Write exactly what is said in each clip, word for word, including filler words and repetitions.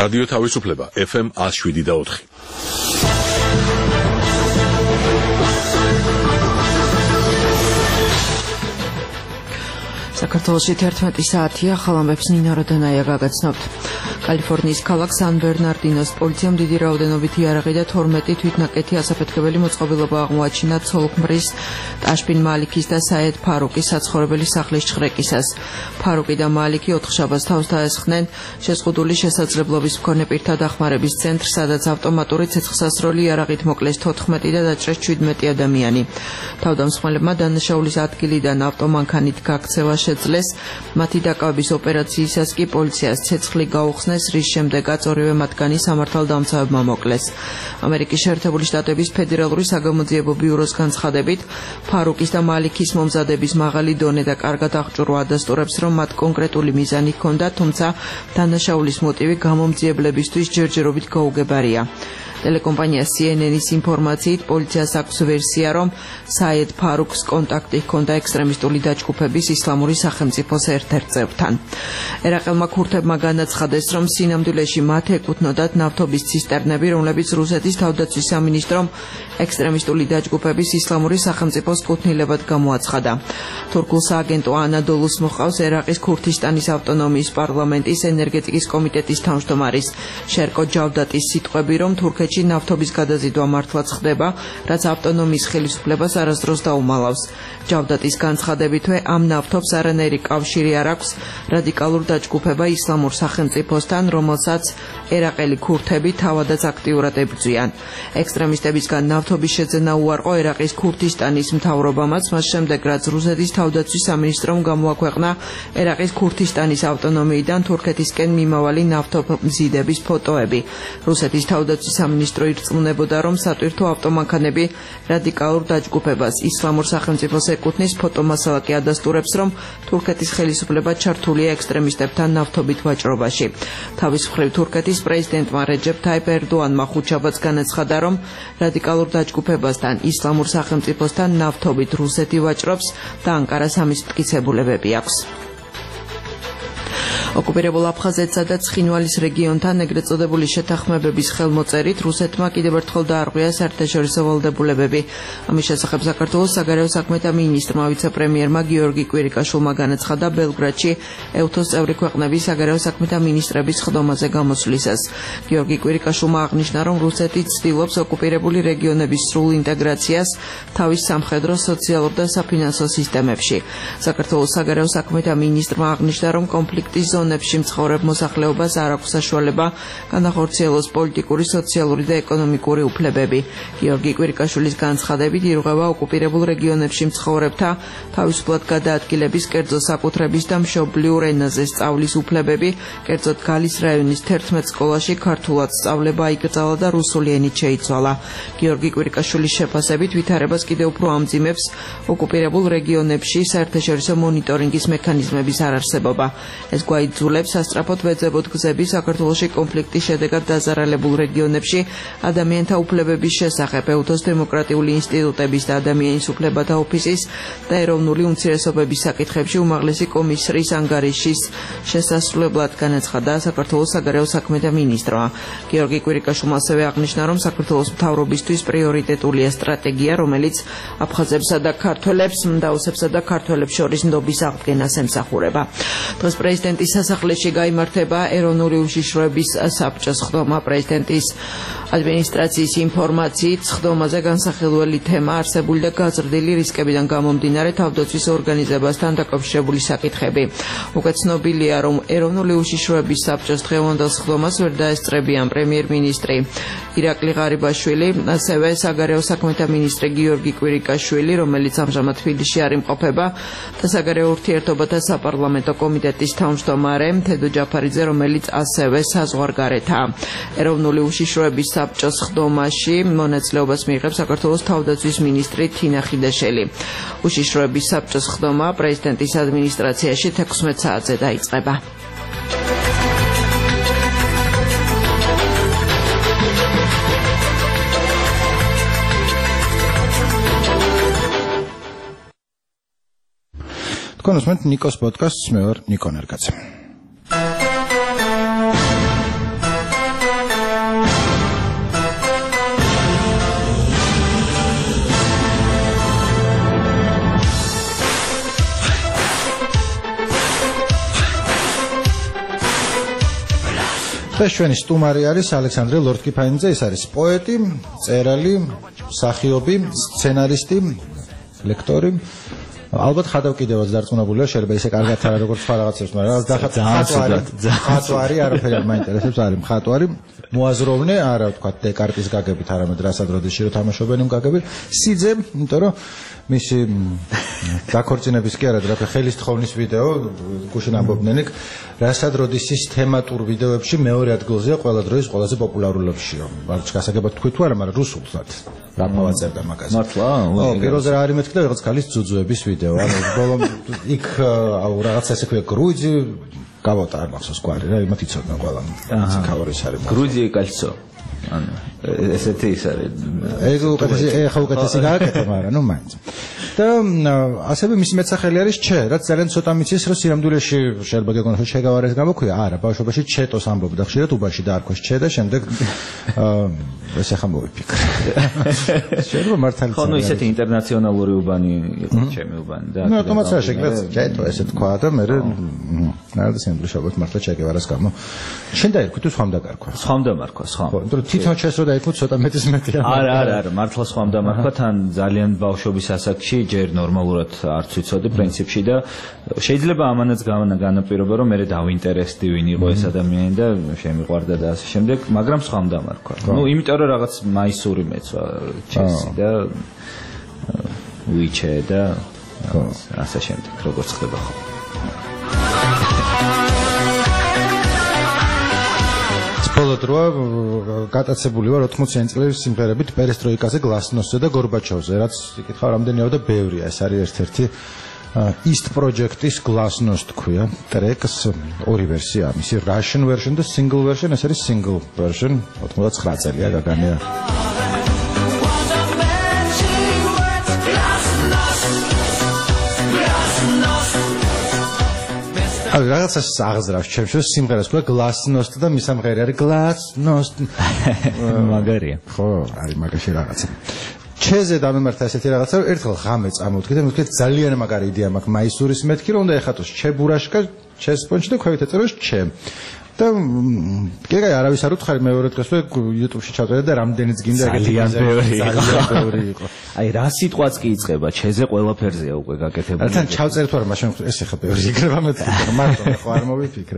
რადიო თავისუფლება ეფ ემ one oh seven და four. საქართველოში თერთმეტი საათია, ხალამებს ნინა როდანაია გაგაცნობთ. კალიფორნიის ქალაქ სან ბერნარდინოს პოლიციამ დიდი რაოდენობით იარაღი და თორმეტი თვითნაკეთი ასაფეთქებელი მოწყობილობა აღმოაჩინა ცოლქმრის, ტაშბინ მალიქის და საედ ფარუკის საცხოვრებელი სახლის ჩხრეკისას. ფარუკი და მალიქი ოთხშაბათს თავს დაესხნენ შეზღუდული შესაძლებლობის მქონე პირთა დახმარების ცენტრს, სადაც ავტომატური ცეცხლსასროლი იარაღით მოკლეს თოთხმეტი და დაჭრეს შვიდმეტი ადამიანი. თავდამსხმელებმა დანაშაულის ადგილიდან ავტომანქანით გაქცევა შეძლეს. მათი დაკავების ოპერაციისას კი პოლიციას ცეცხლი გაუხსნეს, რის შემდეგაც ორივე მათგანი სამართალდამცავებმა მოკლეს. ამერიკის შეერთებული შტატების ფედერალური საგამოძიებო ბიუროს განცხადებით, ფარუკის და მალიქის მომზადების მაღალი დონე და კარგად აღჭურვა ადასტურებს, რომ მათ კონკრეტული მიზანი ჰქონდა, თუმცა დანაშაულის მოტივი გამომძიებლებისთვის ჯერჯერობით გაუგებარია. ტელეკომპანია სი ენ ენის ინფორმაციით, პოლიციას აქვს ვერსია, რომ საედ ფარუკს კონტაქტი ჰქონდა ექსტრემისტული დაჯგუფების ისლამური სახელმწიფოს ერთ-ერთ წევრთან. ერაყელმა ქურთებმა განაცხადეს, რომ სინამდვილეში მათ ეკუთვნოდათ ნავთობის ცისტერნები, რომლებიც რუსეთის თავდაცვის სამინისტრომ ექსტრემისტული დაჯგუფების ისლამური სახელმწიფოს კუთვნილებად გამოაცხადა. თურქულ სააგენტო ანადოლუს მოჰყავს ერაყის ქურთისტანის ავტონომიის პარლამენტის ენერგეტიკის კომიტეტის თავმჯდომარის შერკო ჯავდატის სიტყვები, რომ თურქეთში ნავთობის გადაზიდვა მართლაც ხდება, რაც ავტონომიის ხელისუფლებას არასდროს დაუმალავს. ჯავდატის განცხადებითვე, ამ ნავთობს არანაირი კავშირი არ აქვს რადიკალურ დაჯგუფება ისლამურ სახელმწიფოსთან, რომელსაც ერაყელი ქურთები თავადაც აქტიურად ებრძვიან. ექსტრემისტებისგან ნავთობის შეძენა უარყო ერაყის ქურთისტანის მთავრობამაც, მას შემდეგ, რაც რუსეთის თავდაცვის სამინისტრომ გამოაქვეყნა ერაყის ქურთისტანის ავტონომიიდან თურქეთისკენ მიმავალი ნავთობმზიდების ფოტოები. რუსეთის თავდაცვის სამინისტრო ირწმუნებოდა, რომ სატვირთო ავტომანქანები რადიკალურ დაჯგუფებას ისლამურ სახელმწიფოს ეკუთვნის. ფოტომასალა კი ადასტურებს, რომ თურქეთის ხელისუფლება ჩართულია ექსტრემისტებთან ნავთობით ვაჭრობაში. თავის მხრივ თურქეთის პრეზიდენტმა რეჯეპ თაიპ ერდოანმა ხუთშაბათს განაცხადა, რომ რადიკალურ დაჯგუფებასთან ისლამურ სახელმწიფოსთან ნავთობით რუსეთი ვაჭრობს და ანკარას ამის მტკიცებულებები აქვს. ოკუპირებულ აფხაზეთსა და ცხინვალის რეგიონთან ეგრეთ წოდებული შეთანხმებების ხელმოწერით რუსეთმა კიდევ ერთხელ დაარღვია საერთაშორისო ვალდებულებები. ამის შესახებ საქართველოს საგარეო საქმეთა მინისტრმა ვიცე-პრემიერმა გიორგი კვირიკაშვილმა განაცხადა ბელგრადში ევთოს წევრი ქვეყნების საგარეო საქმეთა მინისტრების ხდომაზე გამოსვლისას. გიორგი კვირიკაშვილმა აღნიშნა, რომ რუსეთი ცდილობს ოკუპირებული რეგიონების სრულ ინტეგრაციას თავის სამხედრო, სოციალურ და საფინანსო სისტემებში. საქართველოს საგარეო საქმეთა მინისტრმა აღნიშნა, რომ კონფლიქტის ზონებში მცხოვრებ მოსახლეობას არ აქვს საშუალება განახორციელოს პოლიტიკური, სოციალური და ეკონომიკური უფლებები. გიორგი კვირიკაშვილის განცხადებით, ირღვევა ოკუპირებულ რეგიონებში მცხოვრებთა თავისუფლად გადაადგილების, კერძო საკუთრების და მშობლიურ ენაზე სწავლის უფლებები, კერძოდ გალის რაიონის თერთმეტ სკოლაში ქართულად სწავლება იკრძალა და რუსული ენით შეიცვალა. გიორგი კვირიკაშვილის შეფასებით, ვითარებას კიდევ უფრო ამძიმებს ოკუპირებულ რეგიონებში საერთაშორისო მონიტორინგის მექანიზმების არარსებობა. ეს გვაიძულებს სასწრაფოდ ვეძებოთ გზები საქართველოში კონფლიქტის შედეგად დაზარალებულ რეგიონებში ადამიანთა უფლებების შესახებ ევთოს დემოკრატიული ინსტიტუტების და ადამიანის უფლებათა ოფისის და ეროვნული უმცირესობების საკითხებში უმაღლესი კომისრის ანგარიშის შესასრულებლად განაცხადა საქართველოს საგარეო საქმეთა მინისტრმა. გიორგი კვირიკაშვილმა ასევე აღნიშნა, რომ საქართველოს მთავრობისთვის პრიორიტეტულია სტრატეგია, რომელიც აფხაზებსა და ქართველებს, მდაოსებსა და ქართველებს შორის ნდობის აღდგენას ემსახურება. დღეს პრეზიდენტის სასახლეში გაიმართება ეროვნული უშიშროების საბჭოს ხდომა. პრეზიდენტის ადმინისტრაციის ინფორმაციით, ხდომაზე განსახილველი თემა არსებული და გაზრდილი რისკებიდან გამომდინარე თავდაცვის ორგანიზებასთან დაკავშირებული საკითხები. უკვე ცნობილია, რომ ეროვნული უშიშროების საბჭოს დღევანდელ ხდომას ვერ დაესწრებიან პრემიერ-მინისტრი ირაკლი ღარიბაშვილი, ასევე საგარეო საქმეთა მინისტრი გიორგი კვირიკაშვილი, რომელიც ამჟამად თბილისში არ იმყოფება, და საგარეო ურთიერთობათა საპარლამენტო კომიტეტის თავმჯდომარე თედო ჯაფარიძე, რომელიც ასევე საზღვარგარეთაა. ეროვნული უშიშროების საბჭოს ხდომაში მონაწილეობას მიიღებს საქართველოს თავდაცვის მინისტრი თინა ხიდაშელი. უშიშროების საბჭოს ხდომა პრეზიდენტის ადმინისტრაციაში თექვსმეტ საათზე დაიწყება. თქვენ უსმენთ ნიკოს პოდკასტს, მე ვარ ნიკო ნერგაძე. დღეს ჩვენი სტუმარი არის ალექსანდრე ლორთქიფანიძე, ეს არის პოეტი, მწერალი, მსახიობი, სცენარისტი, ლექტორი. ალბათ ხადავკიდევაც დარწმუნებულია, შეიძლება ისე კარგად არა როგორც სხვა რაღაცებს, მაგრამ რაღაც დახატვარი, ხატვარი არაფერი არ მაინტერესებს, არის მხატვარი, მოაზროვნე, არა თქვა დეკარტის გაგებით, არამედ რასაც როდეში რო თამაშობენ გაგებით, სიძე, იმიტომ რომ მისი დაქორწინების კი არა, დრაფე ხელის თხოვნის ვიდეო, გუშინ ამბობდნენ იქ, რასაც როდეში თემატურ ვიდეოებში მეორე ადგილზეა ყველა დროის ყველაზე პოპულარულობშიო. მარჩ გასაგებად თქვი თუ არა, მაგრამ რუსულად დაფავაწერდა მაგაზე. მართლა? ო, პირველზე რა არის მეთქი და რაღაც ქალის ძუძუების ვიდეო. ანუ ბოლომ იქ აუ რაღაც ესე ქვია გრუზი გავოტა არ მახსოვს გვარი რა, იმათ იცოდნენ ყველამ. ციკავრის არის. გრუზია კალცო. ანუ ესეთი ის არის. ეგ უკეთესი, ეხა უკეთესი გააკეთა, მაგრამ ნუ მაინც. და ასევე მისი მეტსახელი არის ჩე, რაც ძალიან ცოტა მიცის, რომ სიამდვილეში შეიძლება გეგონოს რომ ჩეგავარეს გამოქვია, არა, ბავშვობაში ჩეტოს ამბობდა ხშირად უბანში დაარქვეს ჩე და შემდეგ ეს ახლა მოვიფიქრე. შეიძლება მართალიც. ხო, ნუ ისეთი ინტერნაციონალური უბანი იყო ჩემი უბანი და ნუ ავტომატურად შეგვიძლია ჩეტო ესე თქვა და მე რა სიამდვილეში ალბათ მართლა ჩეგევარას გამო. შენ დაირქვი თუ სხვამ დაკარქვა? სხვამ დამარქვა, სხვა. ხო, იმიტომ რომ თვითონ ჩეს რო დაირქვი ცოტა მეტის მეტია. არა, არა, არა, მართლა სხვამ დამარქვა, თან ძალიან ბავშვობის ასაკში ჯერ ნორმალურად არც ვიცოდი პრინციპში და შეიძლება ამანაც განაპირობა რომ მე დავინტერესდი ვინ იყო ეს ადამიანი და შემიყვარდა და ასე შემდეგ, მაგრამ სხვამ დამარქვა. ნუ იმიტომ რომ რაღაც მაისური მეცვა ჩესი და ვიჩე და ასე შემდეგ, როგორც ხდება ხო. ბოლო დროა გატაცებული ვარ ოთხმოციანი წლების სიმღერებით პერესტროიკაზე, გლასნოსზე და გორბაჩოვზე, რაც იკითხავ რამდენია და ბევრია. ეს არის ერთ-ერთი East Project-ის Glasnost თქვია ტრეკს, ორი ვერსია, მისი Russian version და single version, ეს არის single version, ოთხმოცდაცხრა წელია გაგანია. აი რაღაცას აღზრავს ჩემს სიმღერას თქვა Glasnost და მის ამღერი არის Glasnost. მაგარია. ხო, არის მაგაში რაღაცა. ჩეზე დამემართა ესეთი რაღაცა, რომ ერთხელ ღამე წამოვთქი და მეთქი ძალიან მაგარი იდეა მაქვს მაისურის მეთქი, რომ უნდა ეხატოს ჩებურაშკა, ჩესპონჩი და ქვევით ეწეროს ჩე. და კეგა არავის არ უთხარი მეორე დღეს YouTube-ში ჩავწერე და რამდენიც გინდა ეგეთი ძალიან ბევრი იყო. აი რა სიტყვაც კი იწყება, ჩეზე ყველაფერზეა უკვე გაკეთებული. თან ჩავწერე თუ არა, მაშინ ეს ახლა ბევრი იქნება მეთქი, მარტო ხო არ მოვიფიქრე.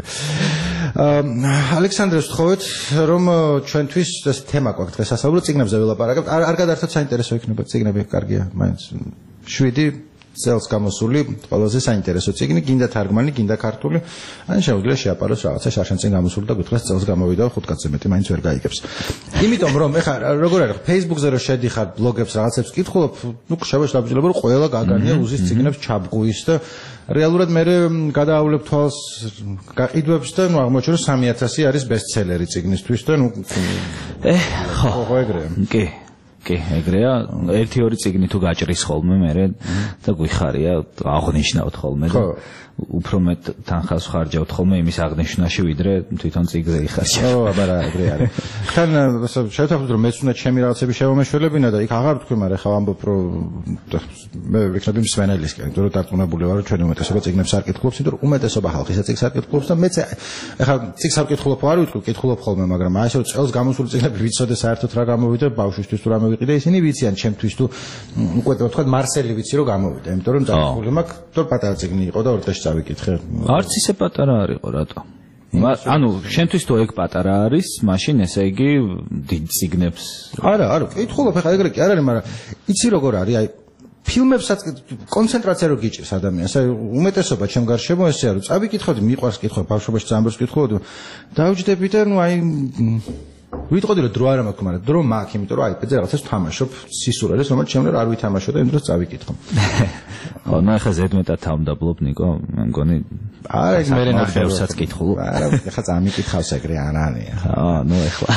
ალექსანდრეს ვთხოვეთ, რომ ჩვენთვის ეს თემა გვაქვს დღეს ასაუბრო, წიგნებზე ველაპარაკებთ. არ გადაერთოთ საინტერესო იქნება, წიგნები კარგია, მაინც შვიდი წელს გამოსული ყველაზე საინტერესო წიგნი, გინდა თარგმანი, გინდა ქართული, ან შეუძლია შეაპაროს რაღაცა შარშან წინ გამოსული და გითხრას წელს გამოვიდა ხუთ კაცზე მეტი მაინც ვერ გაიგებს. იმიტომ რომ ეხლა როგორ არის Facebook-ზე რო შედიხარ, ბლოგებს რაღაცებს კითხულობ, ნუ შევეშ დაბიჯდება რომ ყველა გაგანია უზის წიგნებს ჩაბყვის და რეალურად მე გადაავლებ თვალს გაყიდვებს და ნუ აღმოჩნდა რომ სამი ათასი არის ბესტსელერი წიგნისთვის და ნუ ე ხო ხო ეგრეა. კი კი, ეგრეა, ერთი ორი წიგნი თუ გაჭრის ხოლმე მე და გვიხარია, აღნიშნავთ ხოლმე და უფრო მეტ თანხას ხარჯავთ ხოლმე იმის აღნიშვნაში, ვიდრე თვითონ წიგნზე იხარჯა. ო, აბა რა, ეგრე არის. თან შევთანხმდით რომ მეც უნდა ჩემი რაღაცები შევამეშველებინა და იქ აღარ ვთქვი, მაგრამ ხა ვამბობ რომ მე ვიქნები მსვენელისკენ, იმიტომ რომ დარწმუნებული ვარ რომ ჩვენი უმეტესობა წიგნებს არ კითხულობს, იმიტომ რომ უმეტესობა ხალხისა წიგნს არ კითხულობს და მეც ეხლა წიგნს არ კითხულობ, არ ვიტყვი, კითხულობ ხოლმე, მაგრამ აი ესე რომ წელს გამოსული წიგნები ვიცოდე საერთოდ რა გამოვიდა, ბავშვისთვის თუ რა მოვიყიდე, ისინი ვიციან ჩემთვის თუ უკვე თქვა მარსელი ვიცი რომ გამოვიდა, იმიტომ რომ დაკითხული მაქვს, თორ პატარა წიგნი იყო და ორ დღეში წავიკითხე. არც ისე პატარა არ იყო, რატო? ანუ შენთვის თუ ეგ პატარა არის, მაშინ ესე იგი დიდ წიგნებს. არა, არა, კითხულობ, ეხლა ეგრე კი არ არის, მაგრამ იცი როგორ არის, აი ფილმებსაც კონცენტრაცია რო გიჭირს ადამიანს, აი უმეტესობა ჩემ გარშემო ესეა, რომ წავიკითხავდი, მიყვარს კითხვა, ბავშვობაში ძამბერს კითხულობდი, დავჯდები და ნუ აი ვიტყოდი რომ დრო არ მაქვს, მაგრამ დრო მაქვს, იმიტომ რომ iPad-ზე რაღაცას ვთამაშობ, სისურელეს, რომელიც ჩემ არ ვითამაშო და იმ დროს წავიკითხო. ხო, ნუ ახლა ზედმეტად თავმდაბლობ, ნიკო, მე მგონი არა, ეს მე ნახევსაც კითხულობ. არა, ახლა წამიკითხავს ეგრე არ არის. აა, ნუ ახლა.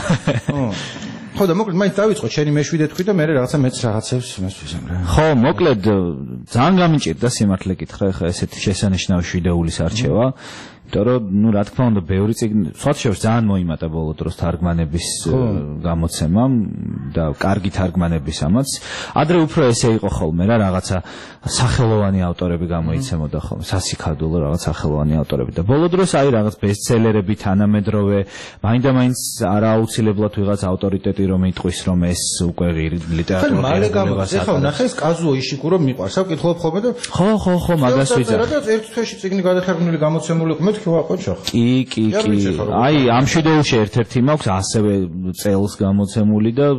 ხო და მოკლედ მაინც დავიწყო, შენი მეშვიდე თქვი და მე რაღაცა მეც რაღაცებს მესვისამ რა. ხო, მოკლედ ძალიან გამიჭირდა სიმართლე კითხრა, ახლა ესეთი შესანიშნავი შვიდეულის არჩევა. იმიტომ ნუ რა თქმა უნდა ბევრი წიგნი სხვა შორის ძალიან მოიმატა ბოლო დროს თარგმანების გამოცემამ და კარგი თარგმანებისამაც ადრე უფრო ესე იყო ხოლმე რა რაღაცა სახელოვანი ავტორები გამოიცემოდა ხოლმე სასიქადულო რაღაც სახელოვანი ავტორები და ბოლო დროს აი რაღაც ბესტსელერები თანამედროვე მაინდა-მაინც არააუცილებლად ვიღაც ავტორიტეტი რომ იტყვის რომ ეს უკვე ლიტერატურული მალე გამოდის ხო ნახე ეს კაზუო იშიკურო მიყვარს ავკითხულობ ხოლმე და ხო ხო ხო მაგას ვიძახ და ერთ თვეში წიგნი გადათარგმნილი გამოცემული იყო მეთქი ვაყოჩო კი კი კი აი ამ შვიდეულში ერთ-ერთი მაქვს ასევე წელს გამოცემული და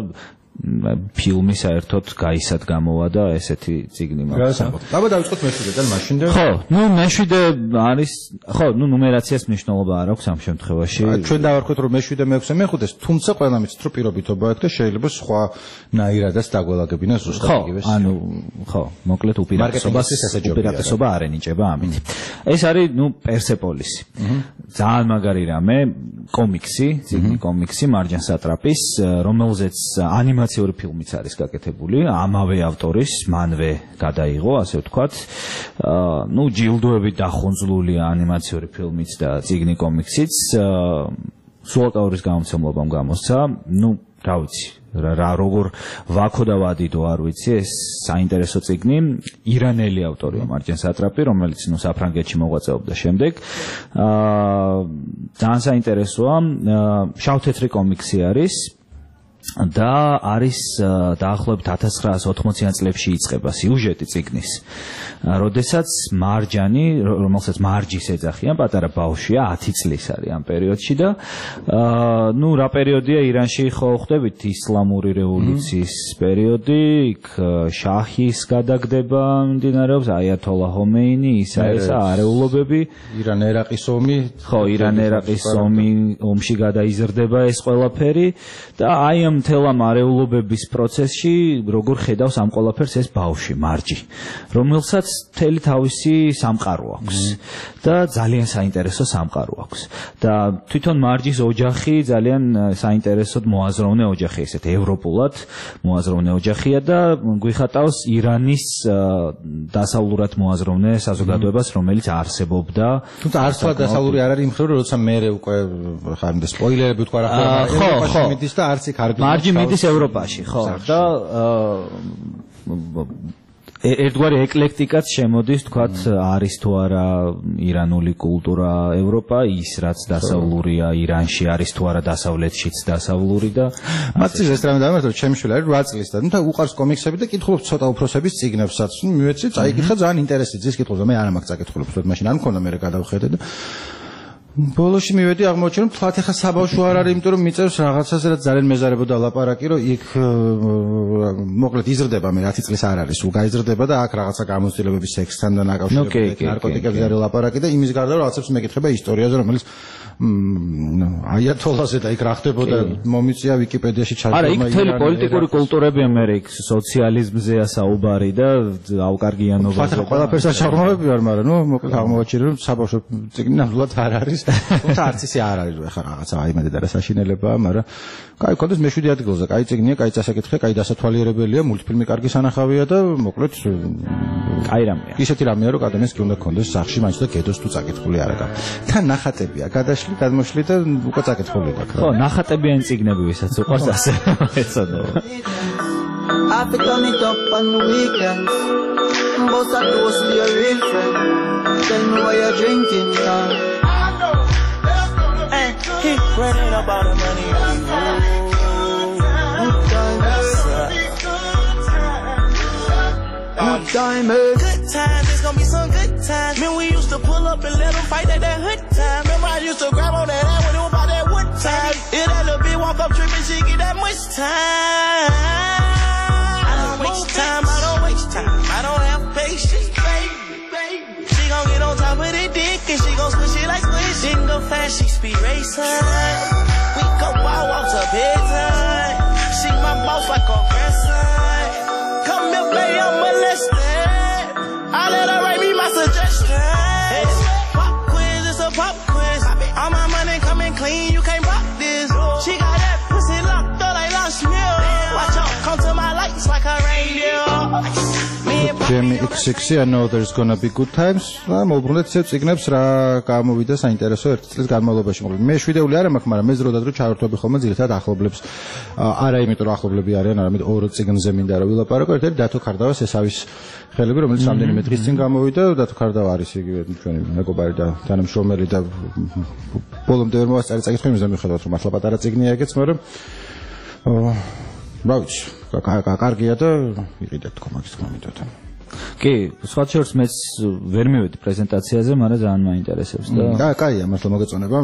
ფილმი საერთოდ გაისად გამოვა და ესეთი წიგნი მაქვს. აბა დავიწყოთ მეშვიდედან მაშინ და ხო, ნუ მეშვიდე არის, ხო, ნუ ნუმერაციას მნიშვნელობა არ აქვს ამ შემთხვევაში. ჩვენ დავარქვით რომ მეშვიდე მეექვსე მეხუთეს, თუმცა ყველა მიცით რომ პირობითობა აქვს და შეიძლება სხვა ნაირადაც დაგველაგებინას ზუსტად იგივეს. ანუ ხო, მოკლედ უპირატესობას უპირატესობა არ ენიჭება ამით. ეს არის ნუ პერსეპოლისი. ძალიან მაგარი რამე, კომიქსი, წიგნი კომიქსი მარჯან სატრაპის, რომელზეც ანიმაციური ფილმიც არის გაკეთებული, ამავე ავტორის, მანვე გადაიღო, ასე ვთქვათ. აა, ნუ ჯილდოებით დახუნძლულია ანიმაციური ფილმიც და წიგნი კომიქსიც. სულაკაურის გამომცემლობამ გამოსცა, ნუ რა ვიცი, რა როგორ ვაქო და ვადიდო არ ვიცი, ეს საინტერესო წიგნი, ირანელი ავტორია მარჯან სატრაპი, რომელიც ნუ საფრანგეთში მოღვაწეობდა შემდეგ. აა, ძალიან საინტერესოა, შავ-თეთრი კომიქსი არის. და არის დაახლოებით ათას ცხრაასი ოთხმოციან წლებში იწყება სიუჟეტი წიგნის. როდესაც მარჯანი, რომელსაც მარჯის ეძახიან, პატარა ბავშვია, ათი წლის არის ამ პერიოდში და ნუ რა პერიოდია ირანში ხო ხვდებით ისლამური რევოლუციის პერიოდი, იქ შაჰის გადაგდება მიმდინარეობს, აიათოლა ხომეინი, ისა ესა არეულობები, ირან-ერაყის ომი, ხო, ირან-ერაყის ომი, ომში გადაიზრდება ეს ყველაფერი და აი ამ მთელ ამ არეულობების პროცესში როგორ ხედავს ამ ყველაფერს ეს ბავშვი მარჯი, რომელსაც მთელი თავისი სამყარო აქვს და ძალიან საინტერესო სამყარო აქვს და თვითონ მარჯის ოჯახი ძალიან საინტერესოდ მოაზროვნე ოჯახია, ესეთ ევროპულად მოაზროვნე ოჯახია და გვიხატავს ირანის დასავლურად მოაზროვნე საზოგადოებას, რომელიც არსებობდა. თუმცა არსულად დასავლური არ არის იმ მხრივ, როცა მე უკვე ხა იმ სპოილერები ვთქვა რა ხომ ევროპაში მიდის და არც იქ არ მარჯი მიდის ევროპაში, ხო, და ერთგვარი ეკლექტიკაც შემოდის, თქვათ, არის თუ არა ირანული კულტურა ევროპა, ის რაც დასავლურია ირანში, არის თუ არა დასავლეთშიც დასავლური და მათთვის ეს რამე დამართ, ჩემი შვილი არის რვა წლის და ნუ უყარს კომიქსები და კითხულობ ცოტა უფროსების წიგნებსაც. ნუ მივეცი, წაიკითხა ძალიან ინტერესით ზის კითხულს, მე არ მაქვს წაკითხულობ, თქო, მაშინ არ მქონდა მე გადავხედე და ბოლოში მივედი აღმოჩნდა რომ თლათ ახლა საბავშვო არ არის, იმიტომ რომ მიწევს რაღაცაზე რაც ძალიან მეზარებოდა ლაპარაკი, რომ იქ მოკლედ იზრდება მე ათი წლის არ არის, სულ გაიზრდება და აქ რაღაცა გამოცდილებების სექსთან და ნაკავშირებით ნარკოტიკებზე არის ლაპარაკი და იმის გარდა რომ რაღაცებს მეკითხება ისტორიაზე, რომელიც აიათოლაზე და იქ რა ხდებოდა მომიწია ვიკიპედიაში ჩაწერა. არა, იქ მთელი პოლიტიკური კულტურები ამერიკის სოციალიზმზეა საუბარი და აუკარგიანობაზე. ხა ყველაფერს აღმოვები ვარ, მაგრამ ნუ მოკლედ აღმოვაჩინე რომ საბავშვო წიგნი ნამდვილად არ არის. თუმცა არც ისე არ არის, ხა რაღაცა აიმედა და საშინელებაა, მაგრამ კაი, კონდეს მეშვიდე ადგილზე, კაი წიგნია, კაი წასაკითხია, კაი დასათვალიერებელია, მულტფილმი კარგი სანახავია და მოკლედ კაი რამეა. ისეთი რამეა, რომ ადამიანს კი უნდა კონდეს სახში, მაინც და გედოს თუ წაკითხული არ აქვს. თან ნახატებია, გადაშლი, გადმოშლი და უკვე წაკითხული აქვს. ხო, ნახატებიანი წიგნები ვისაც უყვარს ასე ეცოდო. I pick on it up on the weekends. Both are close to your real friend. Tell me why you're drinking now. Hey, keep running about the money. Good times. Good times. Good times. It's gonna be some good times. Man, we used to pull up and let them fight at that hood time. Remember I used to grab on that ass when it was about that wood time. Yeah, that little bitch walk up tripping, she get that much time. I don't waste time. I don't waste time. I don't have patience, baby. She gon' get on top of the dick and she gon' squish it like squish. She can go fast, she speed racing. We go wild walks up bedtime. She my boss like a grandson. Come here, play, I'm molested. I let her write me my suggestions. Pop quiz, it's a pop quiz. All my money coming clean, you can't rock this. She got that pussy locked up like lost milk. Watch out, come to my lights like a reindeer. Me and Jamie X X I know there's gonna be good times. და მოვუბრუნდეთ ისე წიგნებს რა გამოვიდა საინტერესო ერთ წლის განმავლობაში. მე შვიდეული არ მაქვს, მაგრამ მე ზროდადრო ჩავერთვები ხოლმე ძირითადად ახლობლებს. არა იმიტომ რომ ახლობლები არიან, არამედ ორ წიგნზე მინდა რომ ვილაპარაკო. ერთ-ერთი დათო ქარდავას ესავის ხელები, რომელიც რამდენიმე დღის წინ გამოვიდა. დათო ქარდავა არის იგივე ჩვენი მეგობარი და თანამშრომელი და ბოლომდე ვერ მოვასწარი წაკითხი, იმის მიხედავთ რომ მართლა პატარა წიგნია ეგეც, მაგრამ რა ვიცი, კარგია და იყიდეთ თქო მაგის თქმა მინდოდა. კი, სხვა შორს მეც ვერ მივედი პრეზენტაციაზე, მაგრამ ძალიან მაინტერესებს და და კაია, მართლა მოგეწონება.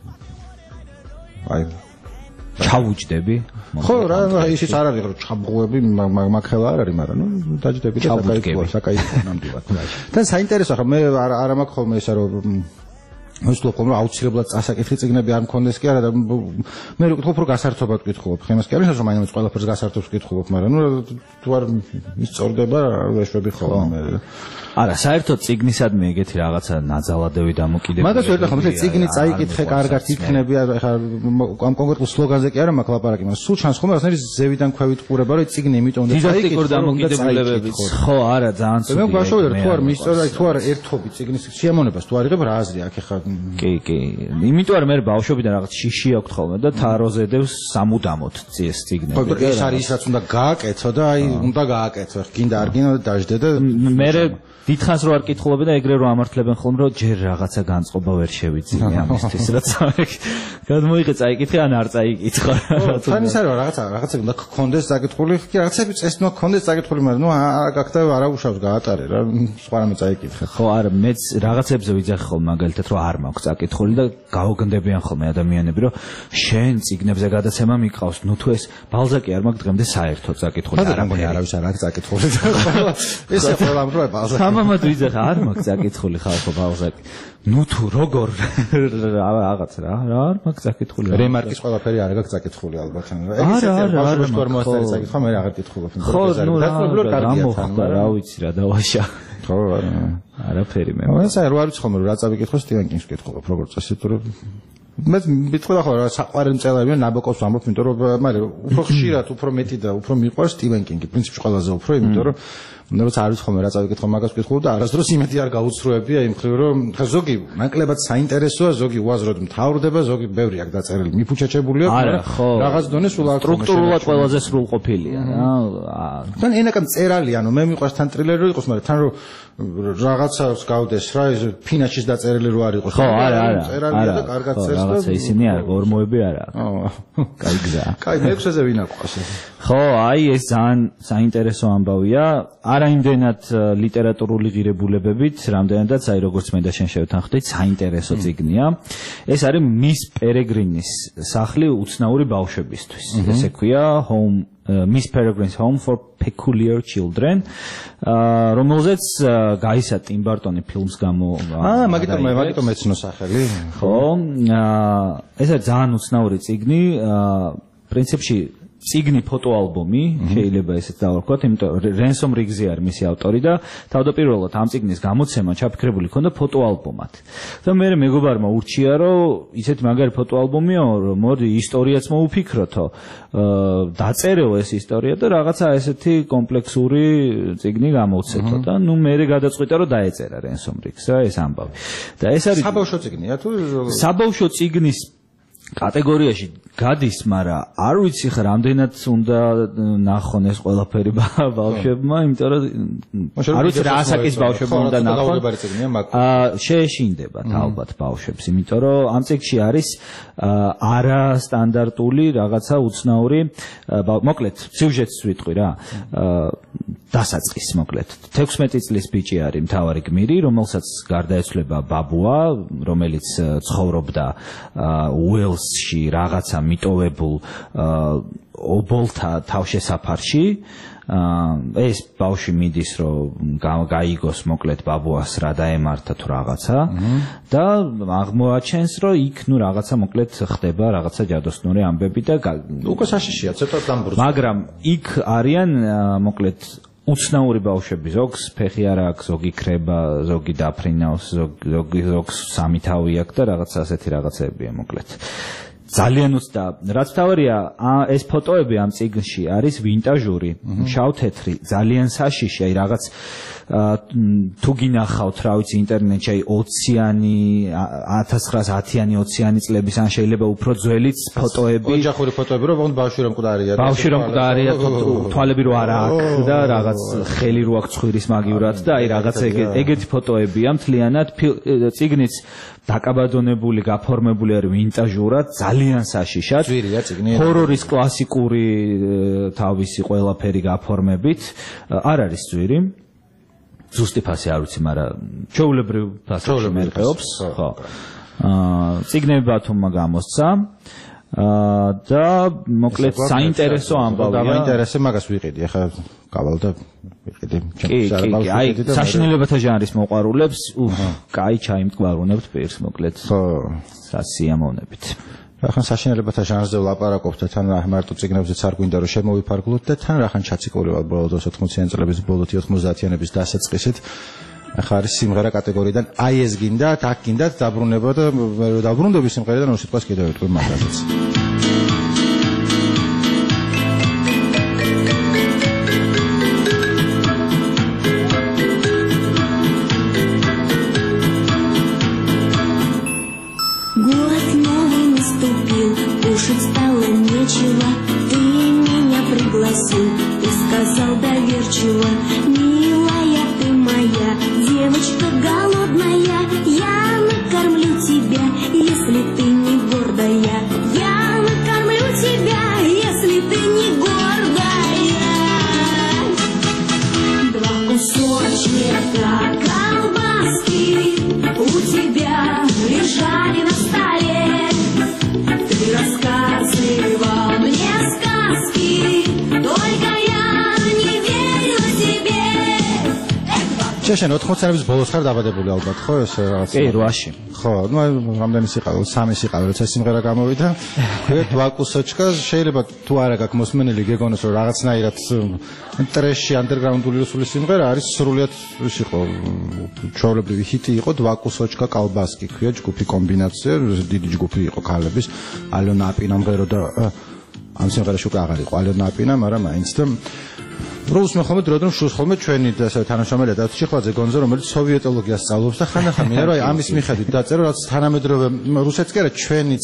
აი, ჩავუჯდები. ხო, რა, ისიც არ არის რომ ჩაბღუები, მაგ ხელა არ არის, მაგრამ ნუ დაჯდები და საკაიფოა, საკაიფოა ნამდვილად. თან საინტერესო ხა მე არ მაქვს ხოლმე ისა რომ მოსულობ რომ აუცილებლად წასაკითხი წიგნები არ მქონდეს კი არა და მე ვკითხულობ რომ გასართობად ვკითხულობ. ხემას კი არის რომ მაინც ყველაფერს გასართობს ვკითხულობ, მაგრამ ნუ თუ არ ისწორდება ვეშვები ხოლმე. არა, საერთოდ წიგნისადმი ეგეთი რაღაცა ნაძალადევი დამოკიდებული. მაგას ვერ დახომ, ეს წიგნი წაიკითხე კარგად იქნები, ხა ამ კონკრეტულ სლოგანზე კი არა მაქვს ლაპარაკი, მაგრამ სულ ჩანს ხოლმე რაღაცნაირი ზევიდან ქვევით ყურება, რომ წიგნი იმიტომ და დიდაქტიკურ დამოკიდებულებებით. ხო, არა, ძალიან სულ. მე გვაშოვდა თუ არ მისწორა, თუ არ ერთობი წიგნის სიამოვნებას, თუ არ იღებ რა აზრი აქ ხა. კი, კი. იმიტომ რომ მე ბავშვობიდან რაღაც შიში აქვს ხოლმე და თაროზე დევს სამუდამოდ წიეს წიგნები. ხო, ეს არის ის რაც უნდა გააკეთო და აი უნდა გააკეთო. გინდა არ გინდა დაждდე და მე დიდხანს რო არ კითხულობენ და ეგრე რო ამართლებენ ხოლმე რომ ჯერ რაღაცა განწყობა ვერ შევიძინე ამისთვის რაც გადმოიღე წაიკითხე ან არ წაიკითხო. თან ის არის რაღაცა რაღაცა უნდა გქონდეს საკითხული, კი რაღაცები წესი უნდა გქონდეს საკითხული, მაგრამ ნუ არა გაკეთე არა უშავს გაატარე რა სხვა რამე წაიკითხე. ხო, არა, მეც რაღაცებზე ვიძახი ხოლმე მაგალითად რომ არ მაქვს საკითხული და გავოგნდებიან ხოლმე ადამიანები რომ შენ წიგნებზე გადაცემა მიყავს, ნუ თუ ეს ბალზაკი არ მაქვს დღემდე საერთოდ საკითხული არაფერი არავის არ აქვს საკითხული. ესე ყველა ამბობ ბალზაკი მამად ვიძახა არ მაქვს საკითხული ხალხო ბალზაკი. ნუ თუ როგორ რაღაც რა რა არ მაქვს საკითხული. რემარკის ყველაფერი არ აქვს საკითხული ალბათ. ეგეც არა არ მოასწარი საკითხვა მე აღარ კითხულობ. ხო, ნუ რა მოხდა რა ვიცი რა დავაშა. ხო, არა. არაფერი მე. ეს აი რო არ ვიცი ხოლმე რა წავიკითხო სტივენ კინგს კითხულობ როგორ წესი თუ მე მითხრა ხო რა საყვარელი მწერლები ნაბოკოვს ვამბობ, იმიტომ რომ მაგრამ უფრო ხშირად, უფრო მეტი და უფრო მიყვარს სტივენ კინგი, პრინციპში ყველაზე უფრო, იმიტომ რომ როცა არ ვიცი ხოლმე რა წავიკითხო მაგას ვკითხულობ და არასდროს იმედი არ გაუცრუებია იმ მხრივ რომ ხა ზოგი ნაკლებად საინტერესოა, ზოგი უაზროდ მთავრდება, ზოგი ბევრი აქ დაწერილი მიფუჩაჩებული აქვს, მაგრამ რაღაც დონე სულ არ სტრუქტურულად ყველაზე სრულყოფილია რა. თან ენაკამ წერალი, ანუ მე მიყვარს თან ტრილერი რო იყოს, მაგრამ თან რო რაღაცას გავდეს რა ეს ფინაშის დაწერილი რო არ იყოს. ხო, არა, არა. წერალია და კარგად წერს და რაღაცა ისინი არ ორმოები არა. კაი გზა. კაი, მეექვსეზე ვინ აყვას? ხო, აი ეს ძალიან საინტერესო ამბავია. არა იმდენად ლიტერატურული ღირებულებებით, რამდენადაც აი როგორც მე და შენ შევთანხმდით, საინტერესო წიგნია. ეს არის მის პერეგრინის სახლი უცნაური ბავშვებისთვის. ესე ქვია Home Miss Peregrine's Home for Peculiar Children, რომელზეც გაისა ტიმ ბარტონი ფილმს გამო. აა, მაგიტომ მე მაგიტომ ეცნო სახელი. ხო, ეს არის ძალიან უცნაური წიგნი, პრინციპში წიგნი ფოტოალბომი, შეიძლება ესეც დავარქვათ, იმიტომ რენსომ რიგზი არის მისი ავტორი და თავდაპირველად ამ წიგნის გამოცემა ჩაფიქრებული ქონდა ფოტოალბომად. და მე მეგობარმა ურჩია, რომ ისეთ მაგარი ფოტოალბომია, რომ მოდი ისტორიაც მოუფიქროთო, დაწერეო ეს ისტორია და რაღაცა ესეთი კომპლექსური წიგნი გამოვცეთო და ნუ მე გადაწყვიტა, რომ დაეწერა რენსომ რიგს რა ეს ამბავი. და ეს არის საბავშვო წიგნია თუ საბავშვო წიგნის კატეგორიაში გადის, მაგრამ არ ვიცი ხა რამდენად უნდა ნახონ ეს ყველაფერი ბავშვებმა, იმიტომ რომ არ ვიცი რა ასაკის ბავშვებმა უნდა ნახონ. აა შეეშინდებათ ალბათ ბავშვებს, იმიტომ რომ ამ წიგნში არის არა სტანდარტული რაღაცა უცნაური, მოკლედ სიუჟეტს ვიტყვი რა. დასაწყის მოკლედ. თექვსმეტი წლის ბიჭი არის მთავარი გმირი, რომელსაც გარდაეცვლება ბაბუა, რომელიც ცხოვრობდა უელსში რაღაცა მიტოვებულ ობოლთა თავშესაფარში. ეს ბავშვი მიდის რომ გაიგოს მოკლედ ბაბუას რა დაემართა თუ რაღაცა და აღმოაჩენს რომ იქ ნუ რაღაცა მოკლედ ხდება რაღაცა ჯადოსნური ამბები და უკვე საშიშია ცოტა დამბრუნდა. მაგრამ იქ არიან მოკლედ უცნაური ბავშვები, ზოგს ფეხი არ აქვს, ზოგი ქრება, ზოგი დაფრინავს, ზოგი ზოგს სამი თავი აქვს და რაღაცა ასეთი რაღაცებია მოკლედ. ძალიან უცდა. რაც თავარია, ეს ფოტოები ამ წიგნში არის ვინტაჟური, შავ-თეთრი, ძალიან საშიში, აი რაღაც თუ გინახავთ, რა ვიცი, ინტერნეტში აი ოციანი, ათას ცხრაასათიანი, ოციანი წლების, ან შეიძლება უფრო ძველიც ფოტოები. ოჯახური ფოტოები, რომ ვон ბავშვი რომ მკვდარია. ბავშვი რომ მკვდარია, თვალები რო არა აქვს და რაღაც ხელი რო აქვს ცხვირის მაგივრად და აი რაღაც ეგეთი ფოტოებია მთლიანად წიგნიც დაკაბადონებული, გაფორმებული არის ვინტაჟურად, ძალიან საშიშად. ძვირია წიგნი. ჰორორის კლასიკური თავისი ყველაფერი გაფორმებით, არ არის ძვირი. ზუსტი ფასი არ ვიცი, მაგრამ ჩვეულებრივ ფასში მერყეობს, ხო. აა წიგნები ბათუმმა გამოსცა. აა და მოკლედ საინტერესო ამბავია. დაინტერესე მაგას ვიყიდი, ახლა გავალ და ვიყიდი. კი, კი, აი საშინელებათა ჟანრის მოყვარულებს, უх, კაი ჩაიმტკვარუნებთ პირს, მოკლედ. ხო, სასიამოვნებით. რახან საშინელებათა ჟანრზე ვლაპარაკობთ და თან მარტო წიგნებზეც არ გვინდა რომ შემოვიფარგლოთ და თან რახან ჩაციკულებად ბოლოს ოთხმოციანი წლების ბოლოთი ოთხმოცდაათიანების დასაწყისით ახლა არის სიმღერა კატეგორიიდან აი ეს გინდათ, აქ გინდათ დაბრუნება და დაბრუნდები სიმღერიდან რომ სიტყვას კიდევ ეტყვი მაგაზეც. Милая ты моя, девочка голодная, я накормлю тебя, если ты не гордая. Я накормлю тебя, если ты не гордая. Два кусочка колбаски у тебя лежали на столе. Ты рассказывал мне сказки, только я не верила тебе. შეშენ ოთხმოციანების ბოლოს ხარ დაბადებული ალბათ, ხო ეს რაღაც? კი, რვაში. ხო, ну, რამდენი სიყავი, სამი სიყავი, როცა სიმღერა გამოვიდა. ქვია два кусочка, შეიძლება თუ არა გაქვს მოსმენელი გეგონოს რომ რაღაცნაირად ტრეში ანდერგრაუნდული რუსული სიმღერა არის სრულიად იყო ჩვეულებრივი ჰიტი იყო два кусочка колбаски, ქვია ჯგუფი კომბინაცია, დიდი ჯგუფი იყო ქალების, ალონა აპინა მღერო და ამ სიმღერაში უკვე აღარ იყო ალონა აპინა, მაგრამ მაინც და როუს მეხომე დროდან შუს ხოლმე ჩვენი თანაშრომელი და ციხვაძე გონზო რომელიც სოვიეტოლოგიას სწავლობს და ხანდახან მინდა რომ ამის მიხედვით დაწერო რაც თანამედროვე რუსეთს კი არა ჩვენიც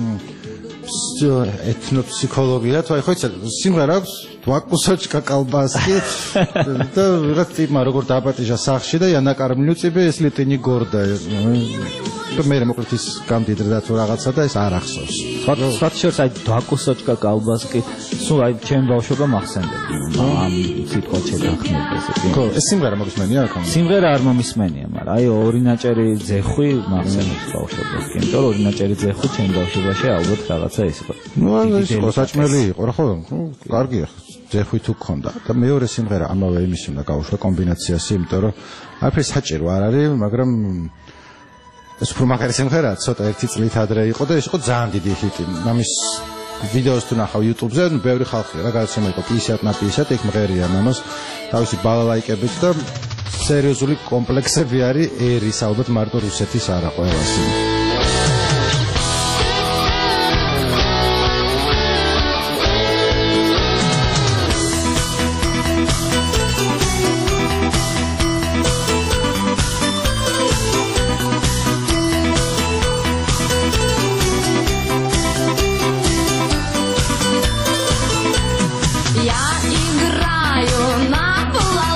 ეთნოფსიქოლოგია თუ აი ხო იცი სიმღერა აქვს два кусочка колбаски და რაღაც ტიპმა როგორ დააპატიჟა სახში და იანაკარმლю тебе если ты не гордая და მე მოკლედ ის გამდიდრდა და თუ რაღაცა და ეს არ ახსოვს სხვა შორს აი два кусочка колбаски სულ აი ჩემ ბავშვობა მახსენდება ამ სიტყვა შეგახმება ესე კი ხო ეს სიმღერა მოგისმენია აქ სიმღერა არ მომისმენია მაგრამ აი ორი ნაჭერი ძეხვი მახსენებს ბავშვობას კი იმიტომ რომ ორი ნაჭერი ძეხვი ჩემ ბავშვობაში ალბათ რაღაცა ის იყო ნუ ეს იყო საჭმელი იყო რა ხო კარგია ძეხვი თუ გქონდა და მეორე სიმღერა ამავე იმის უნდა გავუშვა კომბინაციას იმიტომ რომ არაფერი საჭირო არ არის მაგრამ ეს უფრო მაგარი სიმღერაა ცოტა ერთი წლით ადრე იყო და ეს იყო ძალიან დიდი ჰიტი ამის ვიდეოს თუ ნახავ YouTube-ზე ბევრი ხალხია რა გადაცემა იყო пятьдесят на пятьдесят ეგ მღერია მამას თავისი ბალალაიკებით და სერიოზული კომპლექსები არის ერის ალბათ მარტო რუსეთის არა ყველას